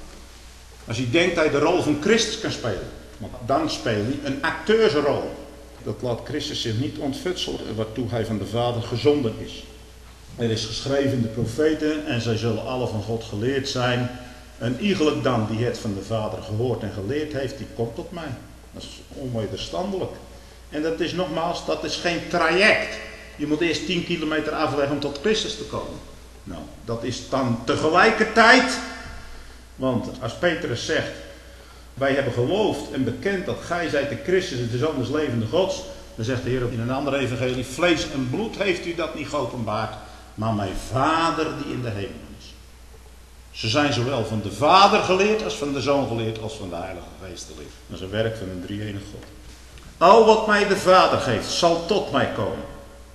Als hij denkt dat hij de rol van Christus kan spelen. Want dan speelt hij een acteursrol. Dat laat Christus zich niet ontfutselen, waartoe hij van de Vader gezonden is. Er is geschreven in de profeten, en zij zullen alle van God geleerd zijn. En iegelijk dan die het van de Vader gehoord en geleerd heeft, die komt tot mij. Dat is onwederstandelijk. En dat is nogmaals, dat is geen traject. Je moet eerst 10 kilometer afleggen om tot Christus te komen. Nou, dat is dan tegelijkertijd. Want als Petrus zegt, wij hebben geloofd en bekend dat gij zijt de Christus, de Zoon des levende Gods. Dan zegt de Heer in een andere evangelie, vlees en bloed heeft u dat niet geopenbaard, maar mijn Vader die in de hemel is. Ze zijn zowel van de Vader geleerd als van de Zoon geleerd als van de Heilige Geest geleerd. Dat is een werk van een drie-enige God. Al wat mij de Vader geeft, zal tot mij komen.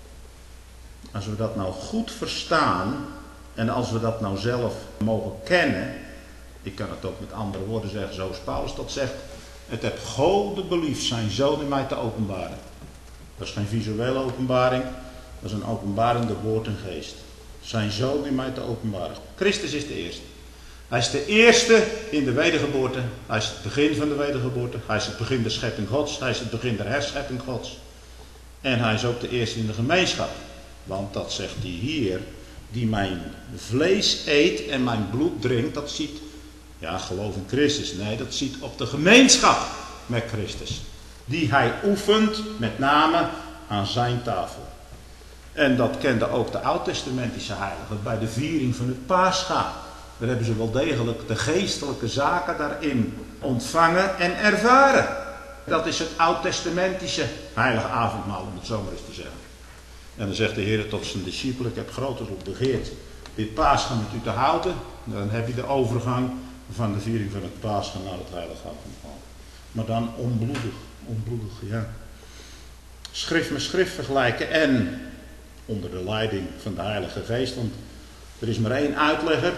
Als we dat nou goed verstaan en als we dat nou zelf mogen kennen, ik kan het ook met andere woorden zeggen, zoals Paulus dat zegt. Het heeft God beliefd zijn Zoon in mij te openbaren. Dat is geen visuele openbaring, dat is een openbarende woord en geest. Zijn Zoon in mij te openbaren. Christus is de eerste. Hij is de eerste in de wedergeboorte. Hij is het begin van de wedergeboorte. Hij is het begin der schepping Gods. Hij is het begin der herschepping Gods. En hij is ook de eerste in de gemeenschap. Want dat zegt hij hier. Die mijn vlees eet en mijn bloed drinkt. Dat ziet, ja, geloof in Christus. Nee, dat ziet op de gemeenschap met Christus. Die hij oefent, met name aan zijn tafel. En dat kenden ook de oud-testamentische heiligen bij de viering van het Pascha. Daar hebben ze wel degelijk de geestelijke zaken daarin ontvangen en ervaren. Dat is het oud-testamentische heilige avondmaal, om het zo maar eens te zeggen. En dan zegt de Heer tot zijn discipelen: ik heb grotelijk begeerd dit Pascha met u te houden. Dan heb je de overgang van de viering van het Pascha naar het heilige avondmaal. Maar dan onbloedig, ja. Schrift met schrift vergelijken en onder de leiding van de Heilige Geest. Want er is maar één uitlegger.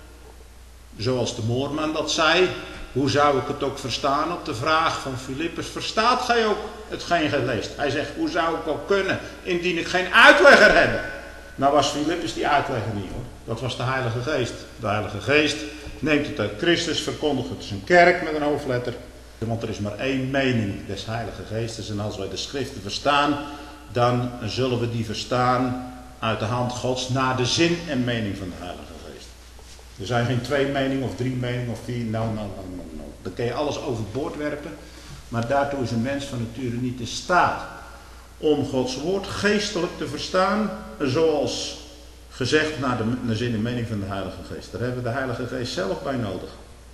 Zoals de Moorman dat zei. Hoe zou ik het ook verstaan op de vraag van Filippus? Verstaat gij ook hetgeen gij leest? Hij zegt, hoe zou ik ook kunnen indien ik geen uitlegger heb? Nou was Filippus die uitlegger niet, hoor. Dat was de Heilige Geest. De Heilige Geest neemt het uit Christus, verkondigt het zijn kerk met een hoofdletter. Want er is maar één mening des Heilige Geestes. En als wij de schriften verstaan, dan zullen we die verstaan uit de hand Gods naar de zin en mening van de Heilige Geest. Er zijn geen 2 meningen of 3 meningen of 4. Nou. Dan kun je alles overboord werpen. Maar daartoe is een mens van nature niet in staat om Gods woord geestelijk te verstaan. Zoals gezegd naar de zin en mening van de Heilige Geest. Daar hebben we de Heilige Geest zelf bij nodig.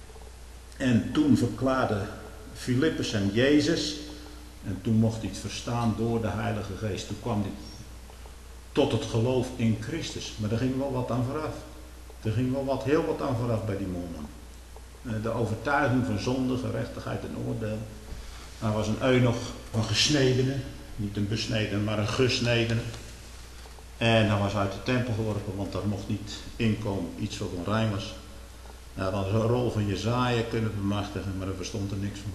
En toen verklaarde Filippus en Jezus. En toen mocht hij het verstaan door de Heilige Geest. Toen kwam hij tot het geloof in Christus. Maar er ging wel wat aan vooraf. Er ging wel heel wat aan vooraf bij die Moorman. De overtuiging van zonde, gerechtigheid en oordeel. Hij was een eunuch, een gesnedene. Niet een besnedene, maar een gesnedene. En hij was uit de tempel geworpen, want daar mocht niet inkomen iets wat onrein was. Hij had een rol van Jezaja kunnen bemachtigen, maar er verstond er niks van.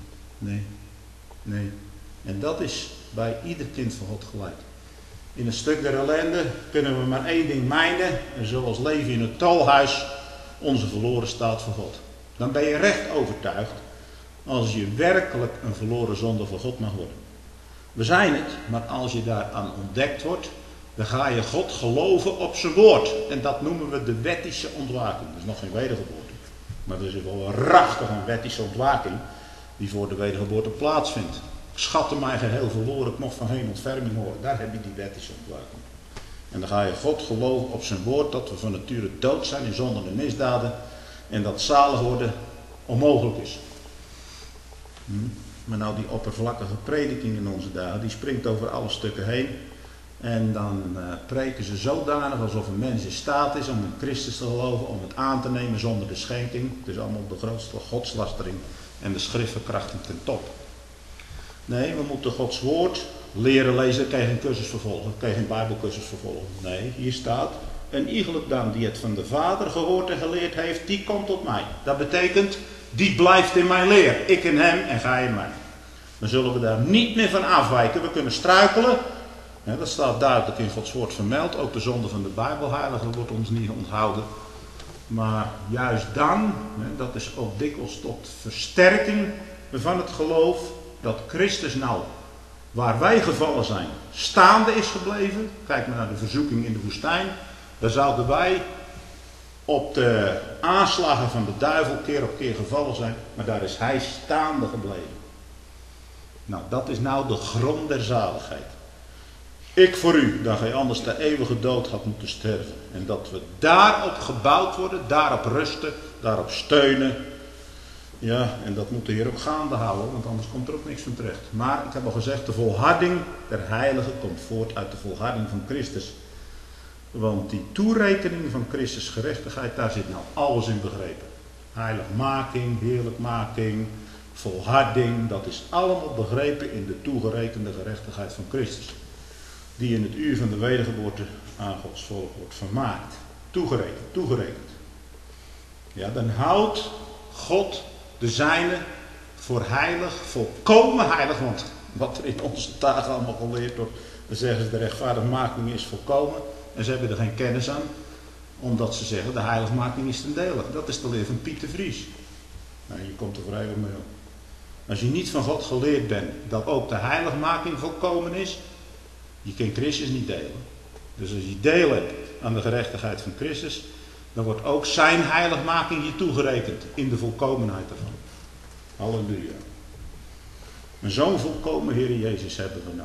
Nee. En dat is bij ieder kind van God gelijk. In een stuk der ellende kunnen we maar één ding mijnen. En zoals leven in het tolhuis onze verloren staat voor God. Dan ben je recht overtuigd als je werkelijk een verloren zonde voor God mag worden. We zijn het, maar als je daaraan ontdekt wordt, dan ga je God geloven op zijn woord. En dat noemen we de wettische ontwaking. Dat is nog geen wedergeboorte. Maar er is wel een rachtig een wettische ontwaking die voor de wedergeboorte plaatsvindt. Ik schatte mij geheel verloren, ik mocht van geen ontferming horen. Daar heb je die wettische ontwaking. En dan ga je God geloven op zijn woord dat we van nature dood zijn in zonde en misdaden. En dat zalig worden onmogelijk is. Maar nou die oppervlakkige prediking in onze dagen, die springt over alle stukken heen. En dan preken ze zodanig alsof een mens in staat is om in Christus te geloven, om het aan te nemen zonder de schenking. Het is allemaal de grootste godslastering en de schriftverkrachting ten top. Nee, we moeten Gods woord leren lezen. Kan je geen cursus vervolgen, kan je geen bijbelcursus vervolgen. Nee, hier staat, een iegelijk dan die het van de Vader gehoord en geleerd heeft, die komt tot mij. Dat betekent, die blijft in mijn leer. Ik in hem en gij in mij. Dan zullen we daar niet meer van afwijken. We kunnen struikelen. Ja, dat staat duidelijk in Gods woord vermeld. Ook de zonde van de Bijbelheiligen wordt ons niet onthouden. Maar juist dan, dat is ook dikwijls tot versterking van het geloof, dat Christus nou, waar wij gevallen zijn, staande is gebleven. Kijk maar naar de verzoeking in de woestijn. Daar zouden wij op de aanslagen van de duivel keer op keer gevallen zijn. Maar daar is hij staande gebleven. Nou, dat is nou de grond der zaligheid. Ik voor u, dat gij anders de eeuwige dood had moeten sterven. En dat we daarop gebouwd worden, daarop rusten, daarop steunen. Ja, en dat moet de Heer ook gaande houden, want anders komt er ook niks van terecht. Maar ik heb al gezegd, de volharding der heiligen komt voort uit de volharding van Christus. Want die toerekening van Christus gerechtigheid, daar zit nou alles in begrepen. Heiligmaking, heerlijkmaking, volharding, dat is allemaal begrepen in de toegerekende gerechtigheid van Christus. Die in het uur van de wedergeboorte aan Gods volk wordt vermaakt. Toegerekend. Ja, dan houdt God de zijne voor heilig, volkomen heilig. Want wat er in onze dagen allemaal geleerd wordt, dan zeggen ze de rechtvaardigmaking is volkomen. En ze hebben er geen kennis aan. Omdat ze zeggen, de heiligmaking is ten dele. Dat is de leer van Piet de Vries. Nou, je komt er vrijwel mee op. Als je niet van God geleerd bent dat ook de heiligmaking volkomen is, je kunt Christus niet delen. Dus als je deel hebt aan de gerechtigheid van Christus, dan wordt ook zijn heiligmaking je toegerekend in de volkomenheid ervan. Halleluja. En zo'n volkomen Heer Jezus hebben we nou.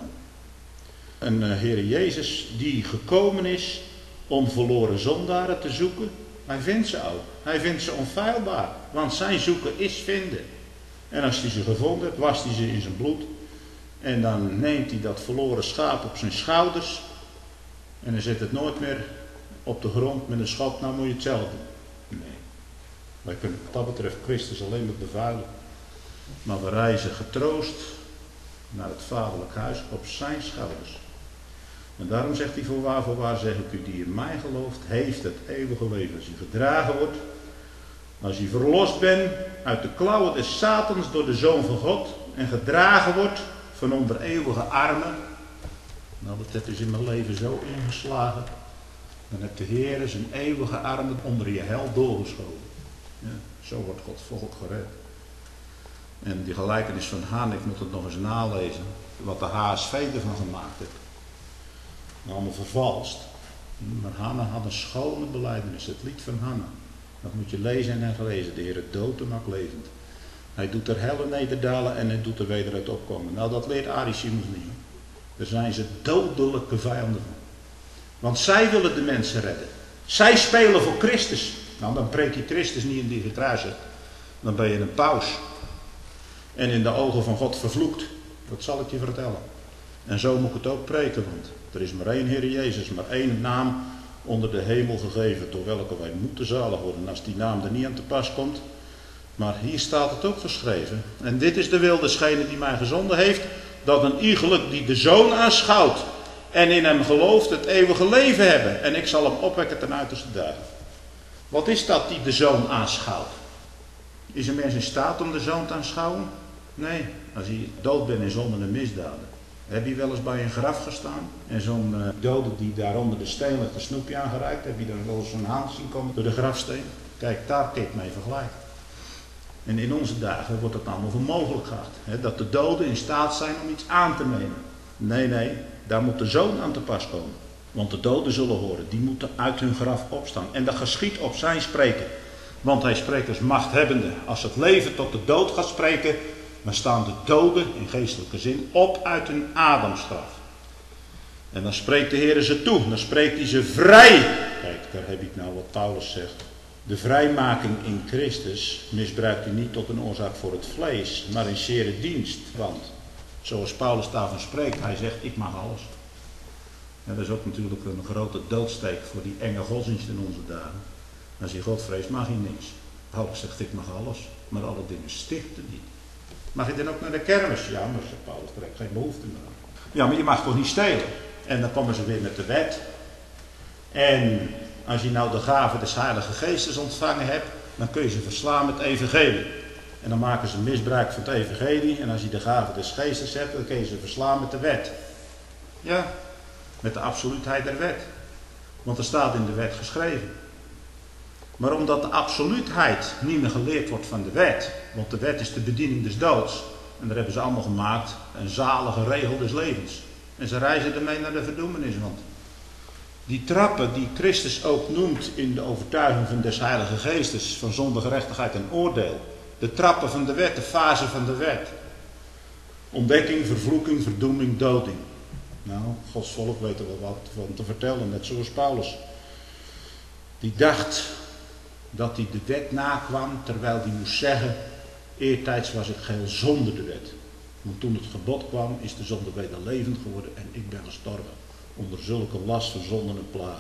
Een Heer Jezus die gekomen is om verloren zondaren te zoeken. Hij vindt ze ook. Hij vindt ze onfeilbaar. Want zijn zoeken is vinden. En als hij ze gevonden heeft, wast hij ze in zijn bloed. En dan neemt hij dat verloren schaap op zijn schouders. En dan zet het nooit meer op de grond met een schop. Nou moet je het zelf doen. Nee. Wij kunnen wat dat betreft Christus alleen maar bevuilen. Maar we reizen getroost naar het vaderlijk huis op zijn schouders. En daarom zegt hij, voorwaar zeg ik u, die in mij gelooft, heeft het eeuwige leven. Als je gedragen wordt, als je verlost bent uit de klauwen des Satans door de Zoon van God en gedragen wordt van onder eeuwige armen. Nou, dat heeft dus in mijn leven zo ingeslagen. Dan heeft de Heer zijn eeuwige armen onder je hel doorgeschoven. Ja, zo wordt Gods volk gered. En die gelijkenis van Han, ik moet het nog eens nalezen. Wat de HSV ervan gemaakt heeft. Allemaal vervalst. Maar Hanna had een schone belijdenis. Het lied van Hanna. Dat moet je lezen en herlezen. De Heer dood en maakt levend. Hij doet er helle nederdalen en hij doet er weder uit opkomen. Nou, dat leert Arie Simons niet. Daar zijn ze dodelijke vijanden van. Want zij willen de mensen redden. Zij spelen voor Christus. Nou, dan preek je Christus niet in die gekruisigd. Dan ben je een paus. En in de ogen van God vervloekt. Dat zal ik je vertellen. En zo moet ik het ook preken, want er is maar één Heer Jezus, maar één naam onder de hemel gegeven, door welke wij moeten zalig worden. En als die naam er niet aan te pas komt, maar hier staat het ook geschreven. En dit is de wil desgene die mij gezonden heeft, dat een iegelijk die de Zoon aanschouwt en in hem gelooft het eeuwige leven hebben. En ik zal hem opwekken ten uiterste dagen. Wat is dat die de Zoon aanschouwt? Is een mens in staat om de Zoon te aanschouwen? Nee, als hij dood bent in zonde en misdaden. Heb je wel eens bij een graf gestaan en zo'n dode die daar onder de steen ligt een snoepje aangereikt? Heb je dan wel eens zo'n hand zien komen door de grafsteen? Kijk, daar kun je het mee vergelijken. En in onze dagen wordt het allemaal voor mogelijk geacht. Hè, dat de doden in staat zijn om iets aan te nemen. Nee, daar moet de Zoon aan te pas komen. Want de doden zullen horen, die moeten uit hun graf opstaan. En dat geschiet op zijn spreken. Want hij spreekt als machthebbende. Als het leven tot de dood gaat spreken, dan staan de doden in geestelijke zin op uit hun Adamsgraf. En dan spreekt de Heer ze toe. Dan spreekt hij ze vrij. Kijk, daar heb ik nou wat Paulus zegt. De vrijmaking in Christus misbruikt hij niet tot een oorzaak voor het vlees, maar in zere dienst. Want, zoals Paulus daarvan spreekt, hij zegt, ik mag alles. En dat is ook natuurlijk een grote doodsteek voor die enge godsdienst in onze dagen. Als je God vreest, mag je niks. Paulus zegt, ik mag alles, maar alle dingen stichten niet. Mag je dan ook naar de kermis? Ja, maar zegt Paulus, daar heb ik geen behoefte meer aan. Ja, maar je mag toch niet stelen? En dan komen ze weer met de wet. En als je nou de gave des Heilige Geestes ontvangen hebt, dan kun je ze verslaan met het evangelie. En dan maken ze misbruik van het evangelie. En als je de gave des Geestes hebt, dan kun je ze verslaan met de wet. Ja, met de absoluutheid der wet. Want er staat in de wet geschreven. Maar omdat de absoluutheid niet meer geleerd wordt van de wet, want de wet is de bediening des doods, en daar hebben ze allemaal gemaakt een zalige regel des levens. En ze reizen ermee naar de verdoemenis, want die trappen die Christus ook noemt in de overtuiging van des Heilige Geestes, van zonde, gerechtigheid en oordeel, de trappen van de wet, de fase van de wet. Ontdekking, vervloeking, verdoeming, doding. Nou, Gods volk weet er wel wat van te vertellen, net zoals Paulus. Die dacht dat hij de wet nakwam, terwijl hij moest zeggen, eertijds was ik geheel zonder de wet. Want toen het gebod kwam, is de zonde weder levend geworden en ik ben gestorven. Onder zulke last van zonden en plagen.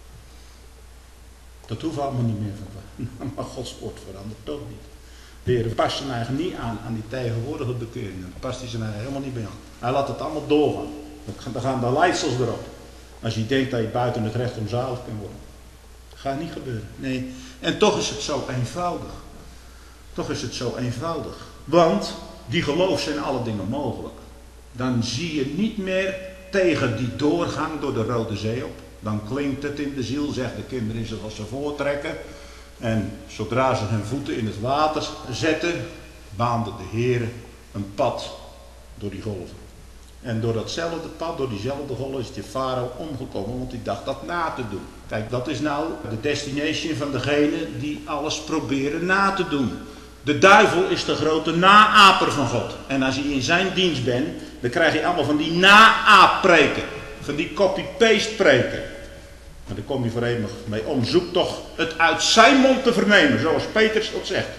Dat hoeft allemaal niet meer van. Maar Gods woord verandert toch niet. De Heer past zijn eigen niet aan die tegenwoordige bekeringen. Daar past hij zijn eigen helemaal niet bij aan. Hij laat het allemaal doorgaan. Dan gaan de leidsels erop. Als je denkt dat je buiten het recht om zalig kunt worden. Dat gaat niet gebeuren. Nee. En toch is het zo eenvoudig. Toch is het zo eenvoudig. Want die geloof zijn alle dingen mogelijk. Dan zie je niet meer tegen die doorgang door de Rode Zee op. Dan klinkt het in de ziel, zegt de kinderen Israël als ze voortrekken. En zodra ze hun voeten in het water zetten, baande de Heer een pad door die golven. En door datzelfde pad, door diezelfde golven, is de farao omgekomen, want die dacht dat na te doen. Kijk, dat is nou de destination van degene die alles proberen na te doen. De duivel is de grote naaper van God. En als je in zijn dienst bent, dan krijg je allemaal van die na-aap-preken. Van die copy-paste preken. Maar daar kom je voor eeuwig mee om. Zoek toch het uit zijn mond te vernemen, zoals Petrus dat zegt.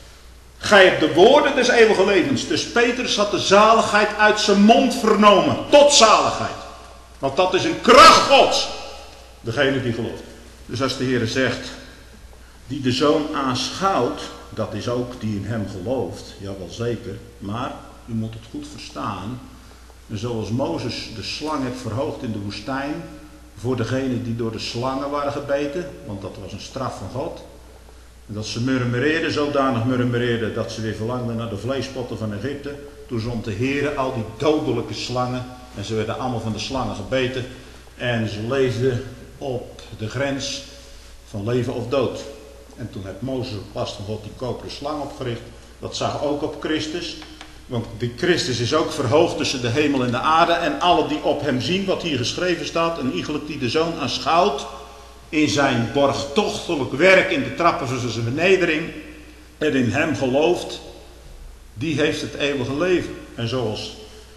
Gij hebt de woorden des eeuwige levens. Dus Petrus had de zaligheid uit zijn mond vernomen. Tot zaligheid. Want dat is een kracht Gods. Degene die gelooft. Dus als de Heer zegt, die de Zoon aanschouwt, dat is ook die in hem gelooft. Jawel zeker. Maar u moet het goed verstaan. Zoals Mozes de slang heeft verhoogd in de woestijn. Voor degenen die door de slangen waren gebeten. Want dat was een straf van God. En dat ze murmureerden, zodanig murmureerden dat ze weer verlangden naar de vleespotten van Egypte. Toen zond de Heer al die dodelijke slangen. En ze werden allemaal van de slangen gebeten. En ze leefden op de grens van leven of dood. En toen heeft Mozes op last van God die koperen slang opgericht. Dat zag ook op Christus. Want die Christus is ook verhoogd tussen de hemel en de aarde. En alle die op hem zien, wat hier geschreven staat. En iegelijk die de Zoon aanschouwt. In zijn borgtochtelijk werk in de trappen van zijn vernedering. En in hem gelooft. Die heeft het eeuwige leven. En zoals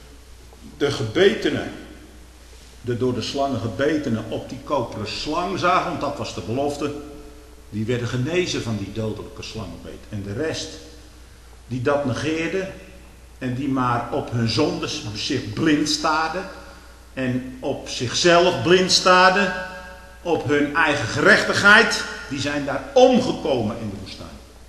de gebetenen. De door de slangen gebetenen op die koperen slang zagen. Want dat was de belofte. Die werden genezen van die dodelijke slangenbeet. En de rest die dat negeerde. En die maar op hun zondes zich blind staarden. En op zichzelf blind staarden. Op hun eigen gerechtigheid. Die zijn daar omgekomen in de woestijn.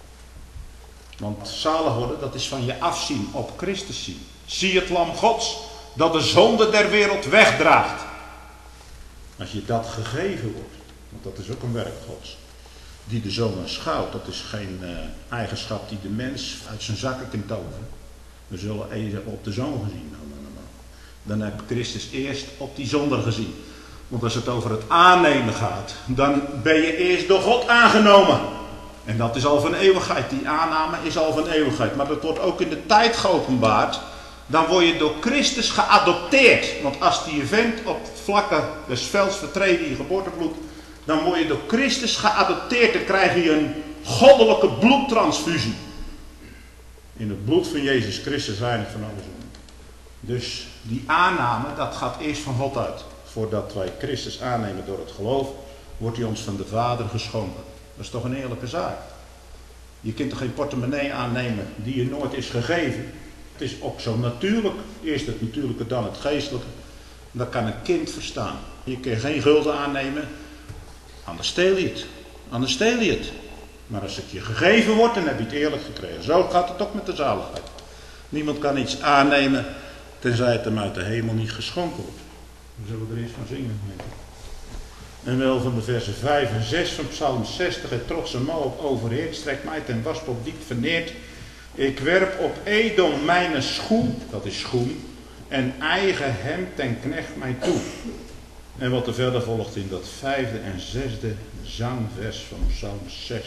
Want zalig worden, dat is van je afzien, op Christus zien. Zie het lam Gods, dat de zonde der wereld wegdraagt. Als je dat gegeven wordt, want dat is ook een werk Gods. Die de Zoon aanschouwt, dat is geen eigenschap die de mens uit zijn zakken kan toveren. We zullen even op de Zoon gezien. Dan heb Christus eerst op die zonde gezien. Want als het over het aannemen gaat, dan ben je eerst door God aangenomen. En dat is al van eeuwigheid. Die aanname is al van eeuwigheid. Maar dat wordt ook in de tijd geopenbaard. Dan word je door Christus geadopteerd. Want als die je vindt op vlakken des velds vertreden je geboortebloed, dan word je door Christus geadopteerd. Dan krijg je een goddelijke bloedtransfusie. In het bloed van Jezus Christus reinigt van alle zonde. Dus die aanname, dat gaat eerst van God uit. Voordat wij Christus aannemen door het geloof, wordt hij ons van de Vader geschonken. Dat is toch een eerlijke zaak. Je kunt toch geen portemonnee aannemen die je nooit is gegeven. Het is ook zo natuurlijk. Eerst het natuurlijke, dan het geestelijke. Dat kan een kind verstaan. Je kunt geen gulden aannemen. Anders steel je het. Anders steel je het. Maar als het je gegeven wordt, dan heb je het eerlijk gekregen. Zo gaat het ook met de zaligheid. Niemand kan iets aannemen, tenzij het hem uit de hemel niet geschonken wordt. We zullen er eens van zingen. En wel van de versen 5 en 6 van Psalm 60. Het trotse Moab overheert, strekt mij ten waspop diep verneerd. Ik werp op Edom mijn schoen, dat is schoen, en eigen hem ten knecht mij toe. En wat er verder volgt in dat 5e en 6e zangvers van Psalm 60.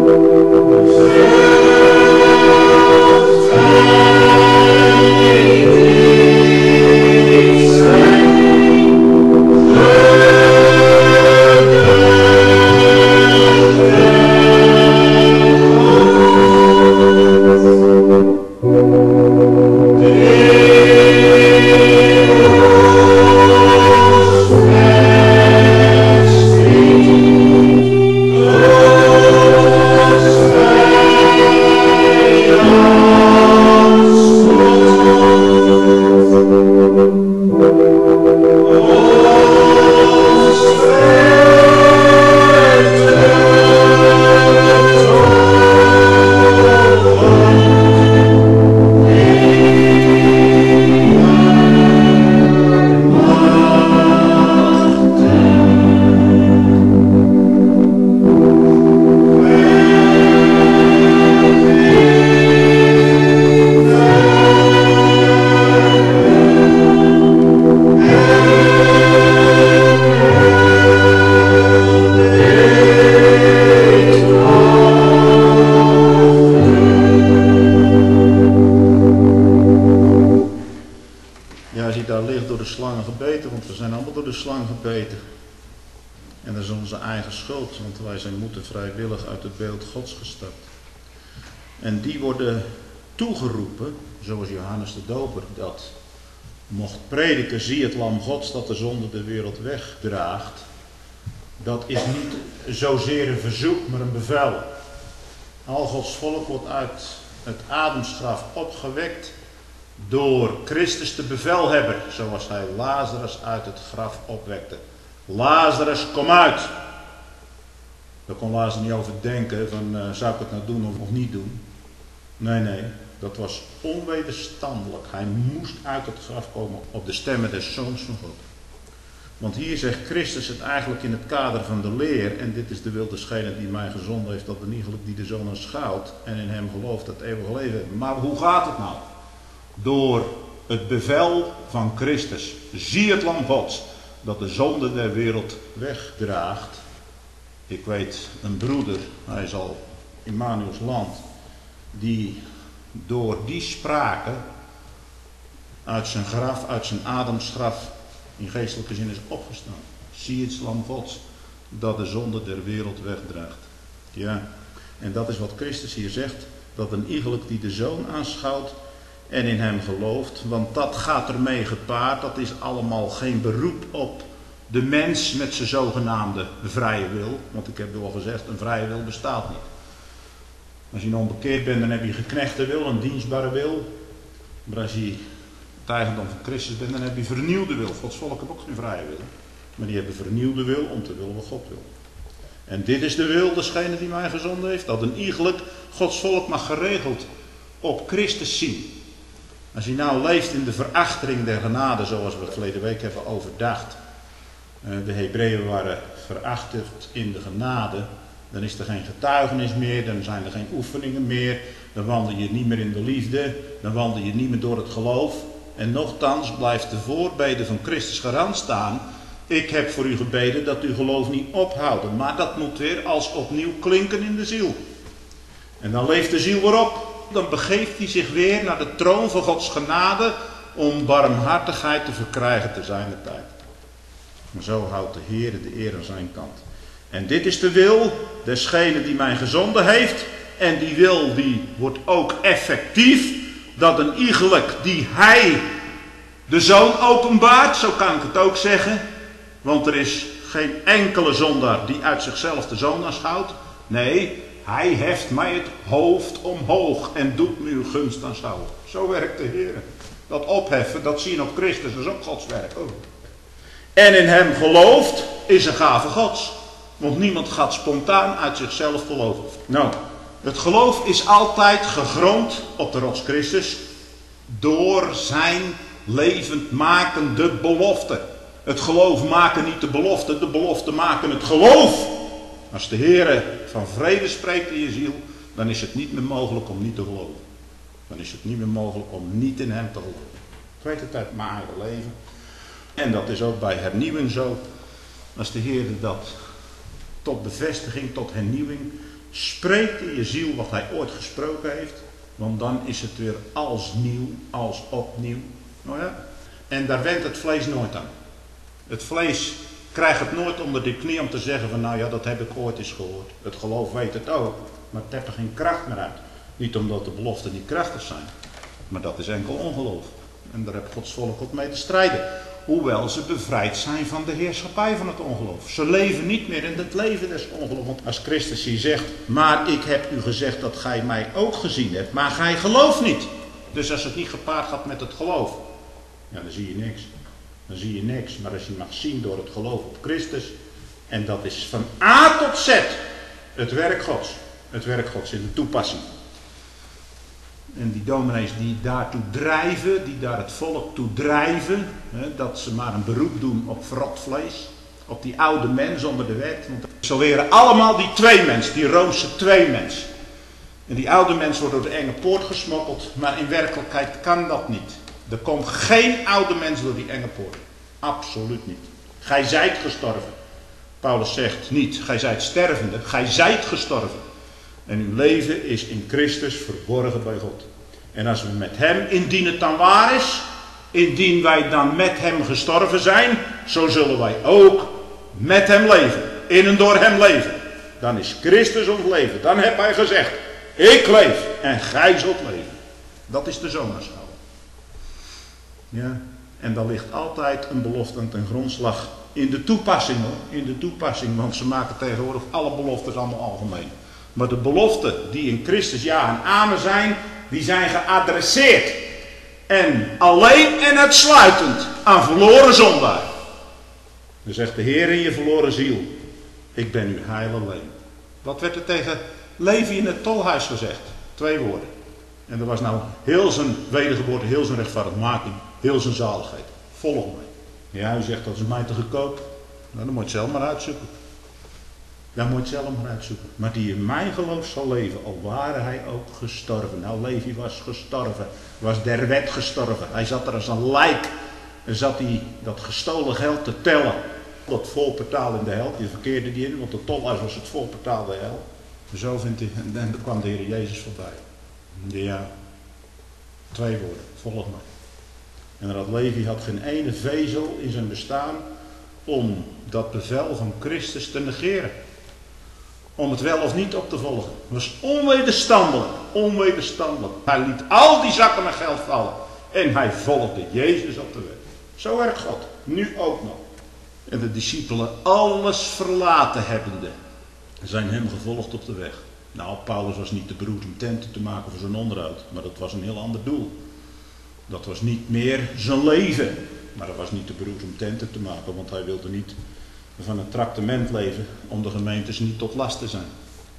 Want wij zijn moeten vrijwillig uit het beeld Gods gestapt. En die worden toegeroepen, zoals Johannes de Doper dat mocht prediken. Zie het lam Gods dat de zonde de wereld wegdraagt. Dat is niet zozeer een verzoek, maar een bevel. Al Gods volk wordt uit het Adamsgraf opgewekt door Christus de bevelhebber, zoals hij Lazarus uit het graf opwekte. Lazarus, kom uit! Daar kon Lazarus niet over denken van zou ik het nou doen of niet doen. Nee, dat was onwederstandelijk. Hij moest uit het graf komen op de stemmen des Zoons van God. Want hier zegt Christus het eigenlijk in het kader van de leer. En dit is de wil desgene die mij gezonden heeft, dat de iegelijk die de Zoon aanschouwt en in hem gelooft dat eeuwig leven heeft. Maar hoe gaat het nou? Door het bevel van Christus. Zie het lam Gods dat de zonde der wereld wegdraagt. Ik weet een broeder, hij is al in Manuels land, die door die sprake uit zijn graf, uit zijn Adamsgraf, in geestelijke zin is opgestaan. Zie het lam Gods dat de zonde der wereld wegdraagt. Ja, en dat is wat Christus hier zegt, dat een iegelijk die de Zoon aanschouwt en in hem gelooft, want dat gaat ermee gepaard, dat is allemaal geen beroep op de mens met zijn zogenaamde vrije wil. Want ik heb al gezegd, een vrije wil bestaat niet. Als je onbekeerd bent, dan heb je geknechte wil, een dienstbare wil. Maar als je het eigendom van Christus bent, dan heb je vernieuwde wil. Gods volk heeft ook geen vrije wil. Maar die hebben vernieuwde wil om te willen wat God wil. En dit is de wil, desgene die mij gezonden heeft. Dat een iegelijk Gods volk mag geregeld op Christus zien. Als je nou leeft in de verachtering der genade, zoals we verleden week hebben overdacht. De Hebreeën waren verachterd in de genade. Dan is er geen getuigenis meer, dan zijn er geen oefeningen meer. Dan wandel je niet meer in de liefde, dan wandel je niet meer door het geloof. En nochtans blijft de voorbede van Christus garant staan. Ik heb voor u gebeden dat uw geloof niet ophouden. Maar dat moet weer als opnieuw klinken in de ziel. En dan leeft de ziel weer op. Dan begeeft hij zich weer naar de troon van Gods genade om barmhartigheid te verkrijgen te zijner tijd. Maar zo houdt de Heer de eer aan zijn kant. En dit is de wil desgene die mij gezonden heeft. En die wil die wordt ook effectief. Dat een iegelijk die hij de Zoon openbaart. Zo kan ik het ook zeggen. Want er is geen enkele zondaar die uit zichzelf de Zoon aanschouwt. Nee, hij heft mij het hoofd omhoog en doet me uw gunst aanschouwen. Zo werkt de Heer. Dat opheffen, dat zien op Christus, dat is ook Gods werk. Oh. En in hem gelooft is een gave Gods. Want niemand gaat spontaan uit zichzelf geloven. Nou, het geloof is altijd gegrond op de rots Christus. Door zijn levendmakende belofte. Het geloof maken niet de belofte maken het geloof. Als de Heer van vrede spreekt in je ziel, dan is het niet meer mogelijk om niet te geloven. Dan is het niet meer mogelijk om niet in hem te geloven. Ik weet het uit mijn eigen leven. En dat is ook bij hernieuwing zo. Als de Heer dat tot bevestiging, tot hernieuwing Spreekt in je ziel wat hij ooit gesproken heeft. Want dan is het weer als nieuw, als opnieuw. Nou ja. En daar wendt het vlees nooit aan. Het vlees krijgt het nooit onder de knie om te zeggen van nou ja, dat heb ik ooit eens gehoord. Het geloof weet het ook, maar het heeft er geen kracht meer uit. Niet omdat de beloften niet krachtig zijn, maar dat is enkel ongeloof. En daar heeft Gods volk op mee te strijden. Hoewel ze bevrijd zijn van de heerschappij van het ongeloof. Ze leven niet meer in het leven des ongeloofs. Want als Christus hier zegt, maar ik heb u gezegd dat gij mij ook gezien hebt, maar gij gelooft niet. Dus als het niet gepaard gaat met het geloof, ja, dan zie je niks. Dan zie je niks. Maar als je mag zien door het geloof op Christus, en dat is van A tot Z het werk Gods. Het werk Gods in de toepassing. En die dominees die daartoe drijven, die daar het volk toe drijven, dat ze maar een beroep doen op verrot vlees, op die oude mens onder de wet. Want ze leren allemaal die tweemens, die Roomse tweemens. En die oude mens wordt door de enge poort gesmokkeld, maar in werkelijkheid kan dat niet. Er komt geen oude mens door die enge poort. Absoluut niet. Gij zijt gestorven. Paulus zegt niet, gij zijt stervende, gij zijt gestorven. En uw leven is in Christus verborgen bij God. En als we met hem, indien het dan waar is, indien wij dan met hem gestorven zijn, zo zullen wij ook met hem leven. In en door hem leven. Dan is Christus ons leven. Dan heeft hij gezegd, ik leef en gij zult leven. Dat is de zonaarschouw. Ja, en daar ligt altijd een belofte aan ten grondslag. In de toepassing hoor. In de toepassing, want ze maken tegenwoordig alle beloftes allemaal algemeen. Maar de beloften die in Christus ja en amen zijn, die zijn geadresseerd. En alleen en uitsluitend aan verloren zondaar. Dan zegt de Heer in je verloren ziel, ik ben uw heil alleen. Wat werd er tegen Levi in het tolhuis gezegd? 2 woorden. En dat was nou heel zijn wedergeboorte, heel zijn rechtvaardigmaking, heel zijn zaligheid. Volg mij. Ja, u zegt dat is mij te goedkoop. Nou, dan moet je het zelf maar uitzoeken. Dan moet je het zelf maar uitzoeken. Maar die in mijn geloof zal leven, al ware hij ook gestorven. Nou, Levi was gestorven. Was der wet gestorven. Hij zat er als een lijk. En zat hij dat gestolen geld te tellen. Dat volbetaal in de hel. Die verkeerde die in, want de tolhuis was het volbetaal de hel. Zo vindt hij. En dan kwam de Heer Jezus voorbij. Ja. 2 woorden. Volg mij. En dat Levi had geen ene vezel in zijn bestaan om dat bevel van Christus te negeren. Om het wel of niet op te volgen. Het was onwederstandelijk. Onwederstandelijk. Hij liet al die zakken met geld vallen. En hij volgde Jezus op de weg. Zo werkt God. Nu ook nog. En de discipelen alles verlaten hebbende, zijn hem gevolgd op de weg. Nou, Paulus was niet te beroerd om tenten te maken voor zijn onderhoud. Maar dat was een heel ander doel. Dat was niet meer zijn leven. Maar dat was niet te beroerd om tenten te maken. Want hij wilde niet van een traktement leven om de gemeentes niet tot last te zijn.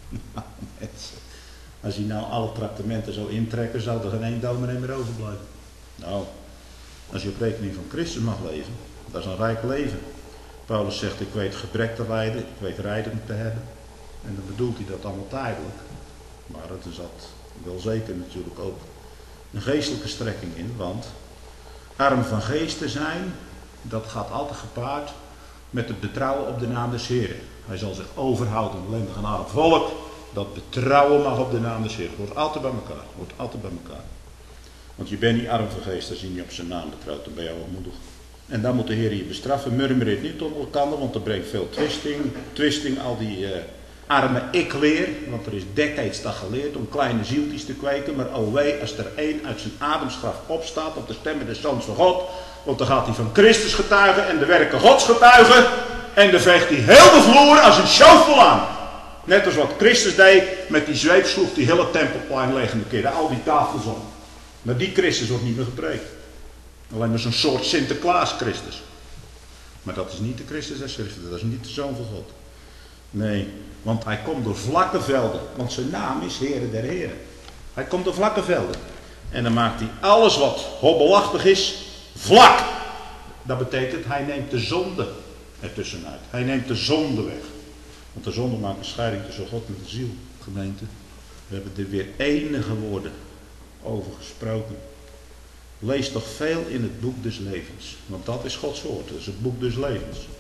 Als hij nou alle traktementen zou intrekken, zou er geen één dominee meer overblijven. Nou, als je op rekening van Christus mag leven, dat is een rijk leven. Paulus zegt, ik weet gebrek te lijden, ik weet rijden te hebben. En dan bedoelt hij dat allemaal tijdelijk. Maar er zat wel zeker natuurlijk ook een geestelijke strekking in. Want arm van geest te zijn, dat gaat altijd gepaard met het betrouwen op de naam des Heren. Hij zal zich overhouden, ellendig en arm volk, dat betrouwen mag op de naam des Heren. Hoort altijd bij elkaar. Hoort altijd bij elkaar. Want je bent niet arm van geest als je niet op zijn naam betrouwt, dan ben je onmoedig. En dan moet de Heer je bestraffen. Murmureer het niet onder elkaar, want dat brengt veel twisting, al die arme ik-leer. Want er is decades dat geleerd om kleine zieltjes te kweken. Maar oh wee, als er één uit zijn ademsgraf opstaat op de stemmen des Zoons van God. Want dan gaat hij van Christus getuigen en de werken Gods getuigen. En dan veegt hij heel de vloer als een shovel aan. Net als wat Christus deed met die zweep sloeg die hele tempelplein leeg in de keer. Al die tafels om. Maar die Christus wordt niet meer gepreekt. Alleen maar zo'n soort Sinterklaas Christus. Maar dat is niet de Christus der Schriften. Dat is niet de Zoon van God. Nee, want hij komt door vlakke velden. Want zijn naam is Heere der Heren. Hij komt door vlakke velden. En dan maakt hij alles wat hobbelachtig is, vlak. Dat betekent, hij neemt de zonde ertussenuit. Hij neemt de zonde weg. Want de zonde maakt een scheiding tussen God en de ziel, gemeente. We hebben er weer enige woorden over gesproken. Lees toch veel in het boek des levens. Want dat is Gods woord. Dat is het boek des levens.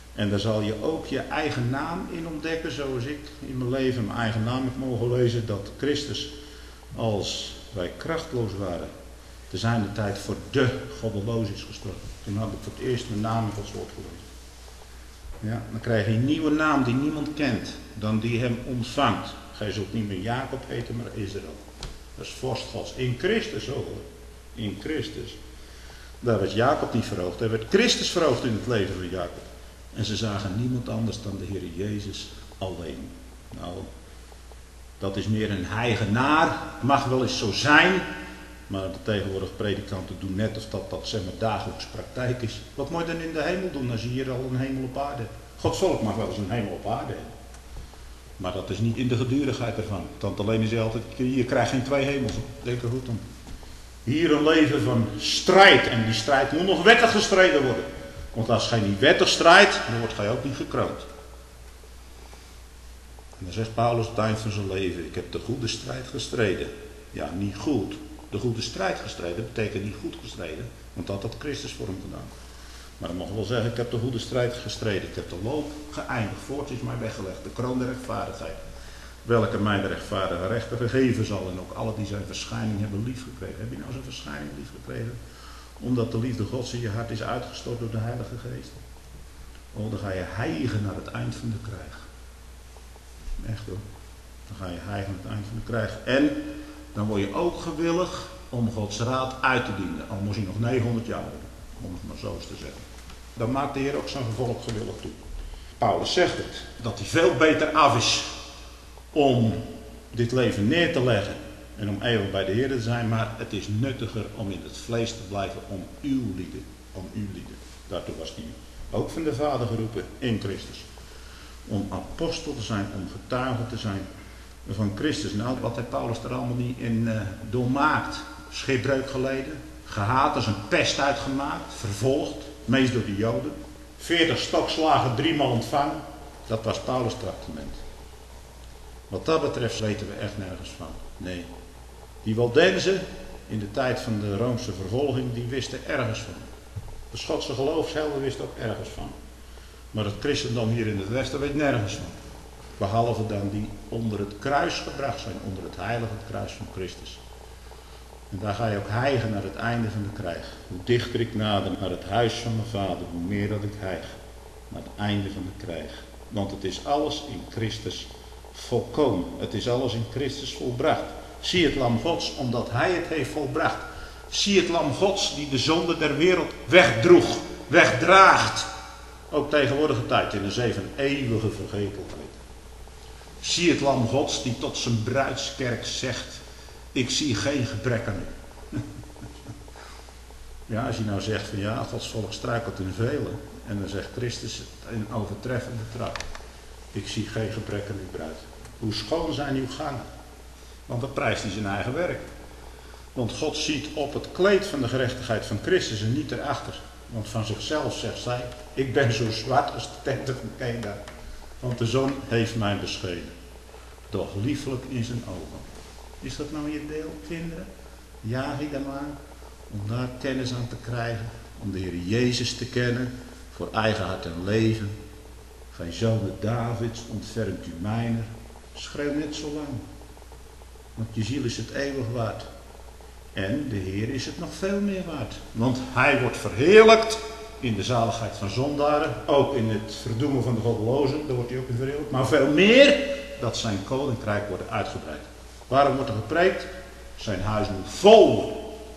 En daar zal je ook je eigen naam in ontdekken, zoals ik in mijn leven mijn eigen naam heb mogen lezen, dat Christus, als wij krachtloos waren, te zijn de tijd voor de goddeloos is gestorven. Toen had ik voor het eerst mijn naam in Gods woord gelezen. Ja, dan krijg je een nieuwe naam die niemand kent, dan die hem ontvangt. Gij zult niet meer Jacob heten, maar Israël. Dat is vorst Gods. In Christus ook hoor. In Christus. Daar werd Jacob niet verhoogd. Daar werd Christus verhoogd in het leven van Jacob. En ze zagen niemand anders dan de Heer Jezus alleen. Nou, dat is meer een heigenaar. Mag wel eens zo zijn. Maar de tegenwoordige predikanten doen net of dat zeg maar dagelijks praktijk is. Wat moet je dan in de hemel doen als je hier al een hemel op aarde hebt? Gods volk mag wel eens een hemel op aarde hebben. Maar dat is niet in de gedurigheid ervan. Want alleen is hij altijd, je krijgt geen twee hemels. Denk er goed om. Hier een leven van strijd. En die strijd moet nog wettig gestreden worden. Want als gij niet wettig strijdt, dan wordt gij ook niet gekroond. En dan zegt Paulus op het eind van zijn leven, ik heb de goede strijd gestreden. Ja, niet goed. De goede strijd gestreden betekent niet goed gestreden. Want dat had Christus voor hem gedaan. Maar dan mogen we wel zeggen, ik heb de goede strijd gestreden. Ik heb de loop geëindigd. Voorts is mij weggelegd. De kroon der rechtvaardigheid. Welke mij de rechtvaardige rechter gegeven zal. En ook alle die zijn verschijning hebben lief gekregen. Heb je nou zijn verschijning lief gekregen? Omdat de liefde Gods in je hart is uitgestort door de Heilige Geest. Oh, dan ga je hijgen naar het eind van de krijg. Echt hoor. Dan ga je hijgen naar het eind van de krijg. En dan word je ook gewillig om Gods raad uit te dienen. Al moest hij nog 900 jaar worden. Om het maar zo eens te zeggen. Dan maakt de Heer ook zijn volk gewillig toe. Paulus zegt het. Dat hij veel beter af is om dit leven neer te leggen. En om eeuwig bij de Heer te zijn. Maar het is nuttiger om in het vlees te blijven om uw lieden. Om uw lieden. Daartoe was hij ook van de Vader geroepen in Christus. Om apostel te zijn. Om getuige te zijn van Christus. Nou, wat heeft Paulus er allemaal niet in doormaakt. Schipbreuk geleden. Gehaat als een pest uitgemaakt. Vervolgd. Meest door de Joden. 40 stokslagen 3 maal ontvangen. Dat was Paulus' tractement. Wat dat betreft weten we echt nergens van. Nee. Die Waldenzen in de tijd van de Roomse vervolging, die wisten ergens van. De Schotse geloofshelden wisten ook ergens van. Maar het christendom hier in het Westen weet nergens van. Behalve dan die onder het kruis gebracht zijn. Onder het heilige kruis van Christus. En daar ga je ook hijgen naar het einde van de krijg. Hoe dichter ik nader naar het huis van mijn vader, hoe meer dat ik hijg. Naar het einde van de krijg. Want het is alles in Christus volkomen. Het is alles in Christus volbracht. Zie het lam Gods, omdat hij het heeft volbracht. Zie het lam Gods die de zonde der wereld wegdroeg, wegdraagt. Ook tegenwoordige tijd in de zee van eeuwige vergetelheid. Zie het lam Gods die tot zijn bruidskerk zegt, ik zie geen gebrek aan u. Ja, als je nou zegt van ja, Gods volk struikelt in velen. En dan zegt Christus in overtreffende trap. Ik zie geen gebrek aan uw bruid. Hoe schoon zijn uw gangen. Want dan prijst hij zijn eigen werk. Want God ziet op het kleed van de gerechtigheid van Christus en niet erachter. Want van zichzelf zegt zij, ik ben zo zwart als de tenten van Kedar. Want de zon heeft mij beschenen. Doch liefelijk in zijn ogen. Is dat nou je deel, kinderen? Jaag je dan maar om daar kennis aan te krijgen. Om de Heer Jezus te kennen. Voor eigen hart en leven. Van zonen Davids ontfermt u mijner. Schreeuw net zo lang. Want je ziel is het eeuwig waard. En de Heer is het nog veel meer waard. Want hij wordt verheerlijkt in de zaligheid van zondaren. Ook in het verdoemen van de goddelozen. Daar wordt hij ook in verheerlijkt. Maar veel meer dat zijn koninkrijk wordt uitgebreid. Waarom wordt er gepreekt? Zijn huis moet vol worden.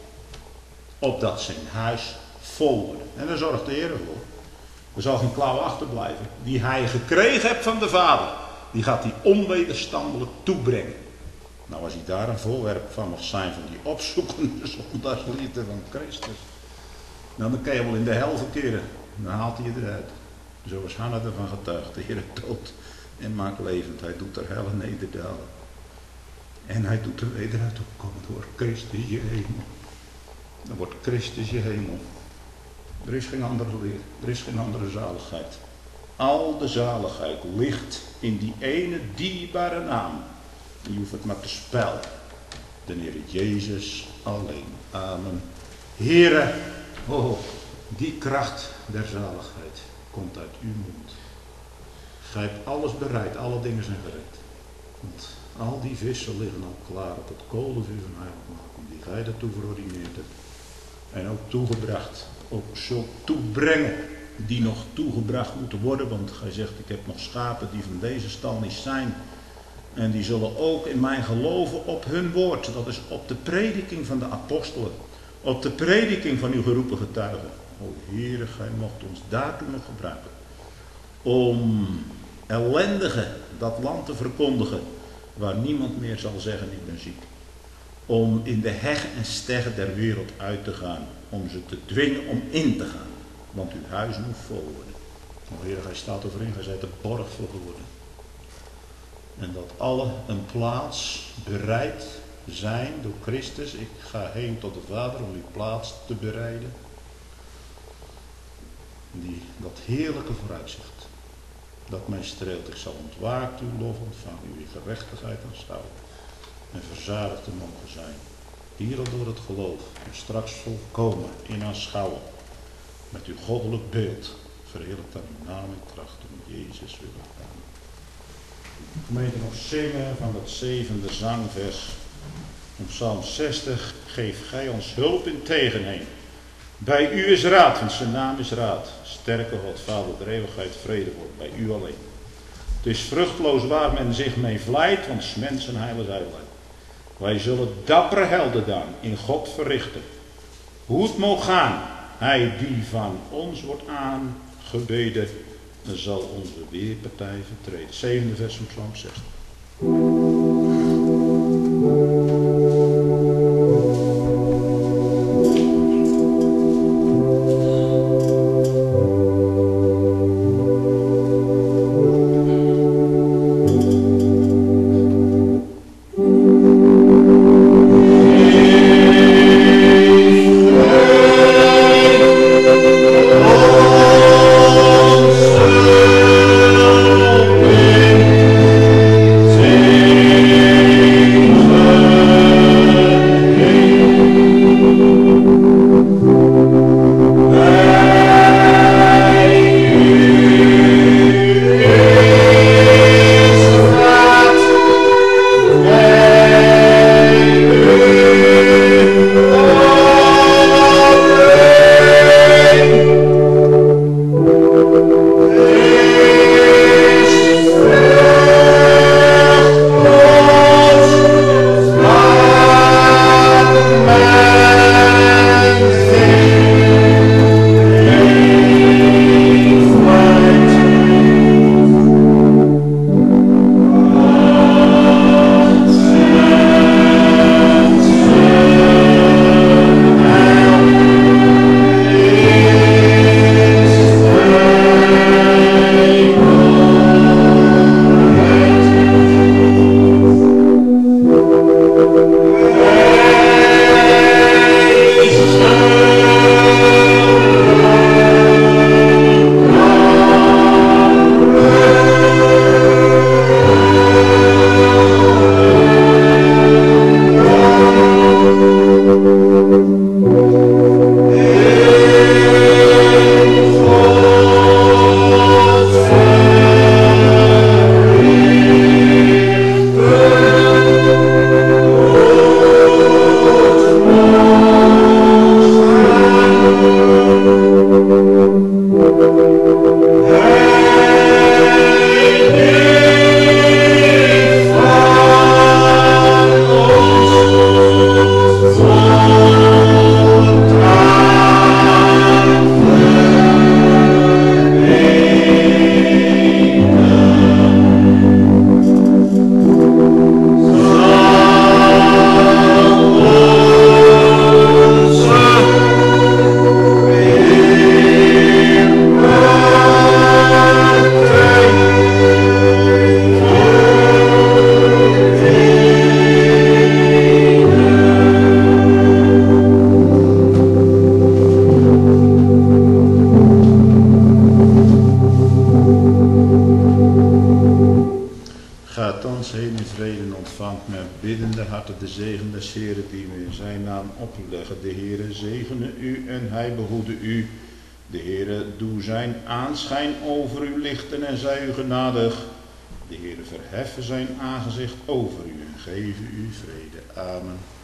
Opdat zijn huis vol wordt. En daar zorgt de Heer voor. Er zal geen klauw achterblijven. Die hij gekregen hebt van de Vader. Die gaat hij onwederstandelijk toebrengen. Nou, als hij daar een voorwerp van mag zijn van die opzoekende zondaarsliefde van Christus. Nou, dan kan je wel in de hel verkeren. Dan haalt hij je eruit. Zoals Hanna ervan getuigt. De Heer dood en maakt levend. Hij doet er hel en nederdalen. En hij doet er weder uit opkomen door Christus je hemel. Dan wordt Christus je hemel. Er is geen andere leer. Er is geen andere zaligheid. Al de zaligheid ligt in die ene dierbare naam. Je hoeft het maar te spellen. De Heer Jezus alleen. Amen. Heere, oh, die kracht der zaligheid. komt uit uw mond. Gij hebt alles bereid, alle dingen zijn gereed. Want al die vissen liggen al klaar op het kolenvuur van heiligmaking, die gij daartoe verordineerd hebt. En ook toegebracht, ook zult toebrengen, die nog toegebracht moeten worden. Want gij zegt, ik heb nog schapen die van deze stal niet zijn. En die zullen ook in mij geloven op hun woord. Dat is op de prediking van de apostelen. Op de prediking van uw geroepen getuigen. O Heere, gij mocht ons daartoe nog gebruiken. Om ellendigen dat land te verkondigen. Waar niemand meer zal zeggen, ik ben ziek. Om in de heggen en steggen der wereld uit te gaan. Om ze te dwingen om in te gaan. Want uw huis moet vol worden. O Heere, gij staat overin, gij zijt de borg voor geworden. En dat alle een plaats bereid zijn door Christus. Ik ga heen tot de Vader om uw plaats te bereiden. Dat heerlijke vooruitzicht. Dat mij streelt. Ik zal ontwaakt uw lof ontvangen. Uw gerechtigheid aanschouwen. En verzadigd te mogen zijn. Hier al door het geloof. En straks volkomen in aanschouwen. Met uw goddelijk beeld. Verheerlijkt aan uw naam en kracht. Om Jezus willen gaan. Gemeente nog zingen van dat 7e zangvers. Om Psalm 60. Geef gij ons hulp in tegenheen. Bij u is raad, want zijn naam is raad. Sterke God, Vader der eeuwigheid, vrede wordt bij u alleen. Het is vruchtloos waar men zich mee vlijt, want 's mensen heil is heiligheid. Wij zullen dappere heldendaad in God verrichten. Hoe het mogen gaan, hij die van ons wordt aangebeden, zal onze weerpartij vertreden. 7e vers van Psalm 60. de zegen des Heeren die we in zijn naam opleggen. De Heere zegene u en hij behoede u. De Heere doe zijn aanschijn over u lichten en zij u genadig. De Heere verheffen zijn aangezicht over u en geven u vrede. Amen.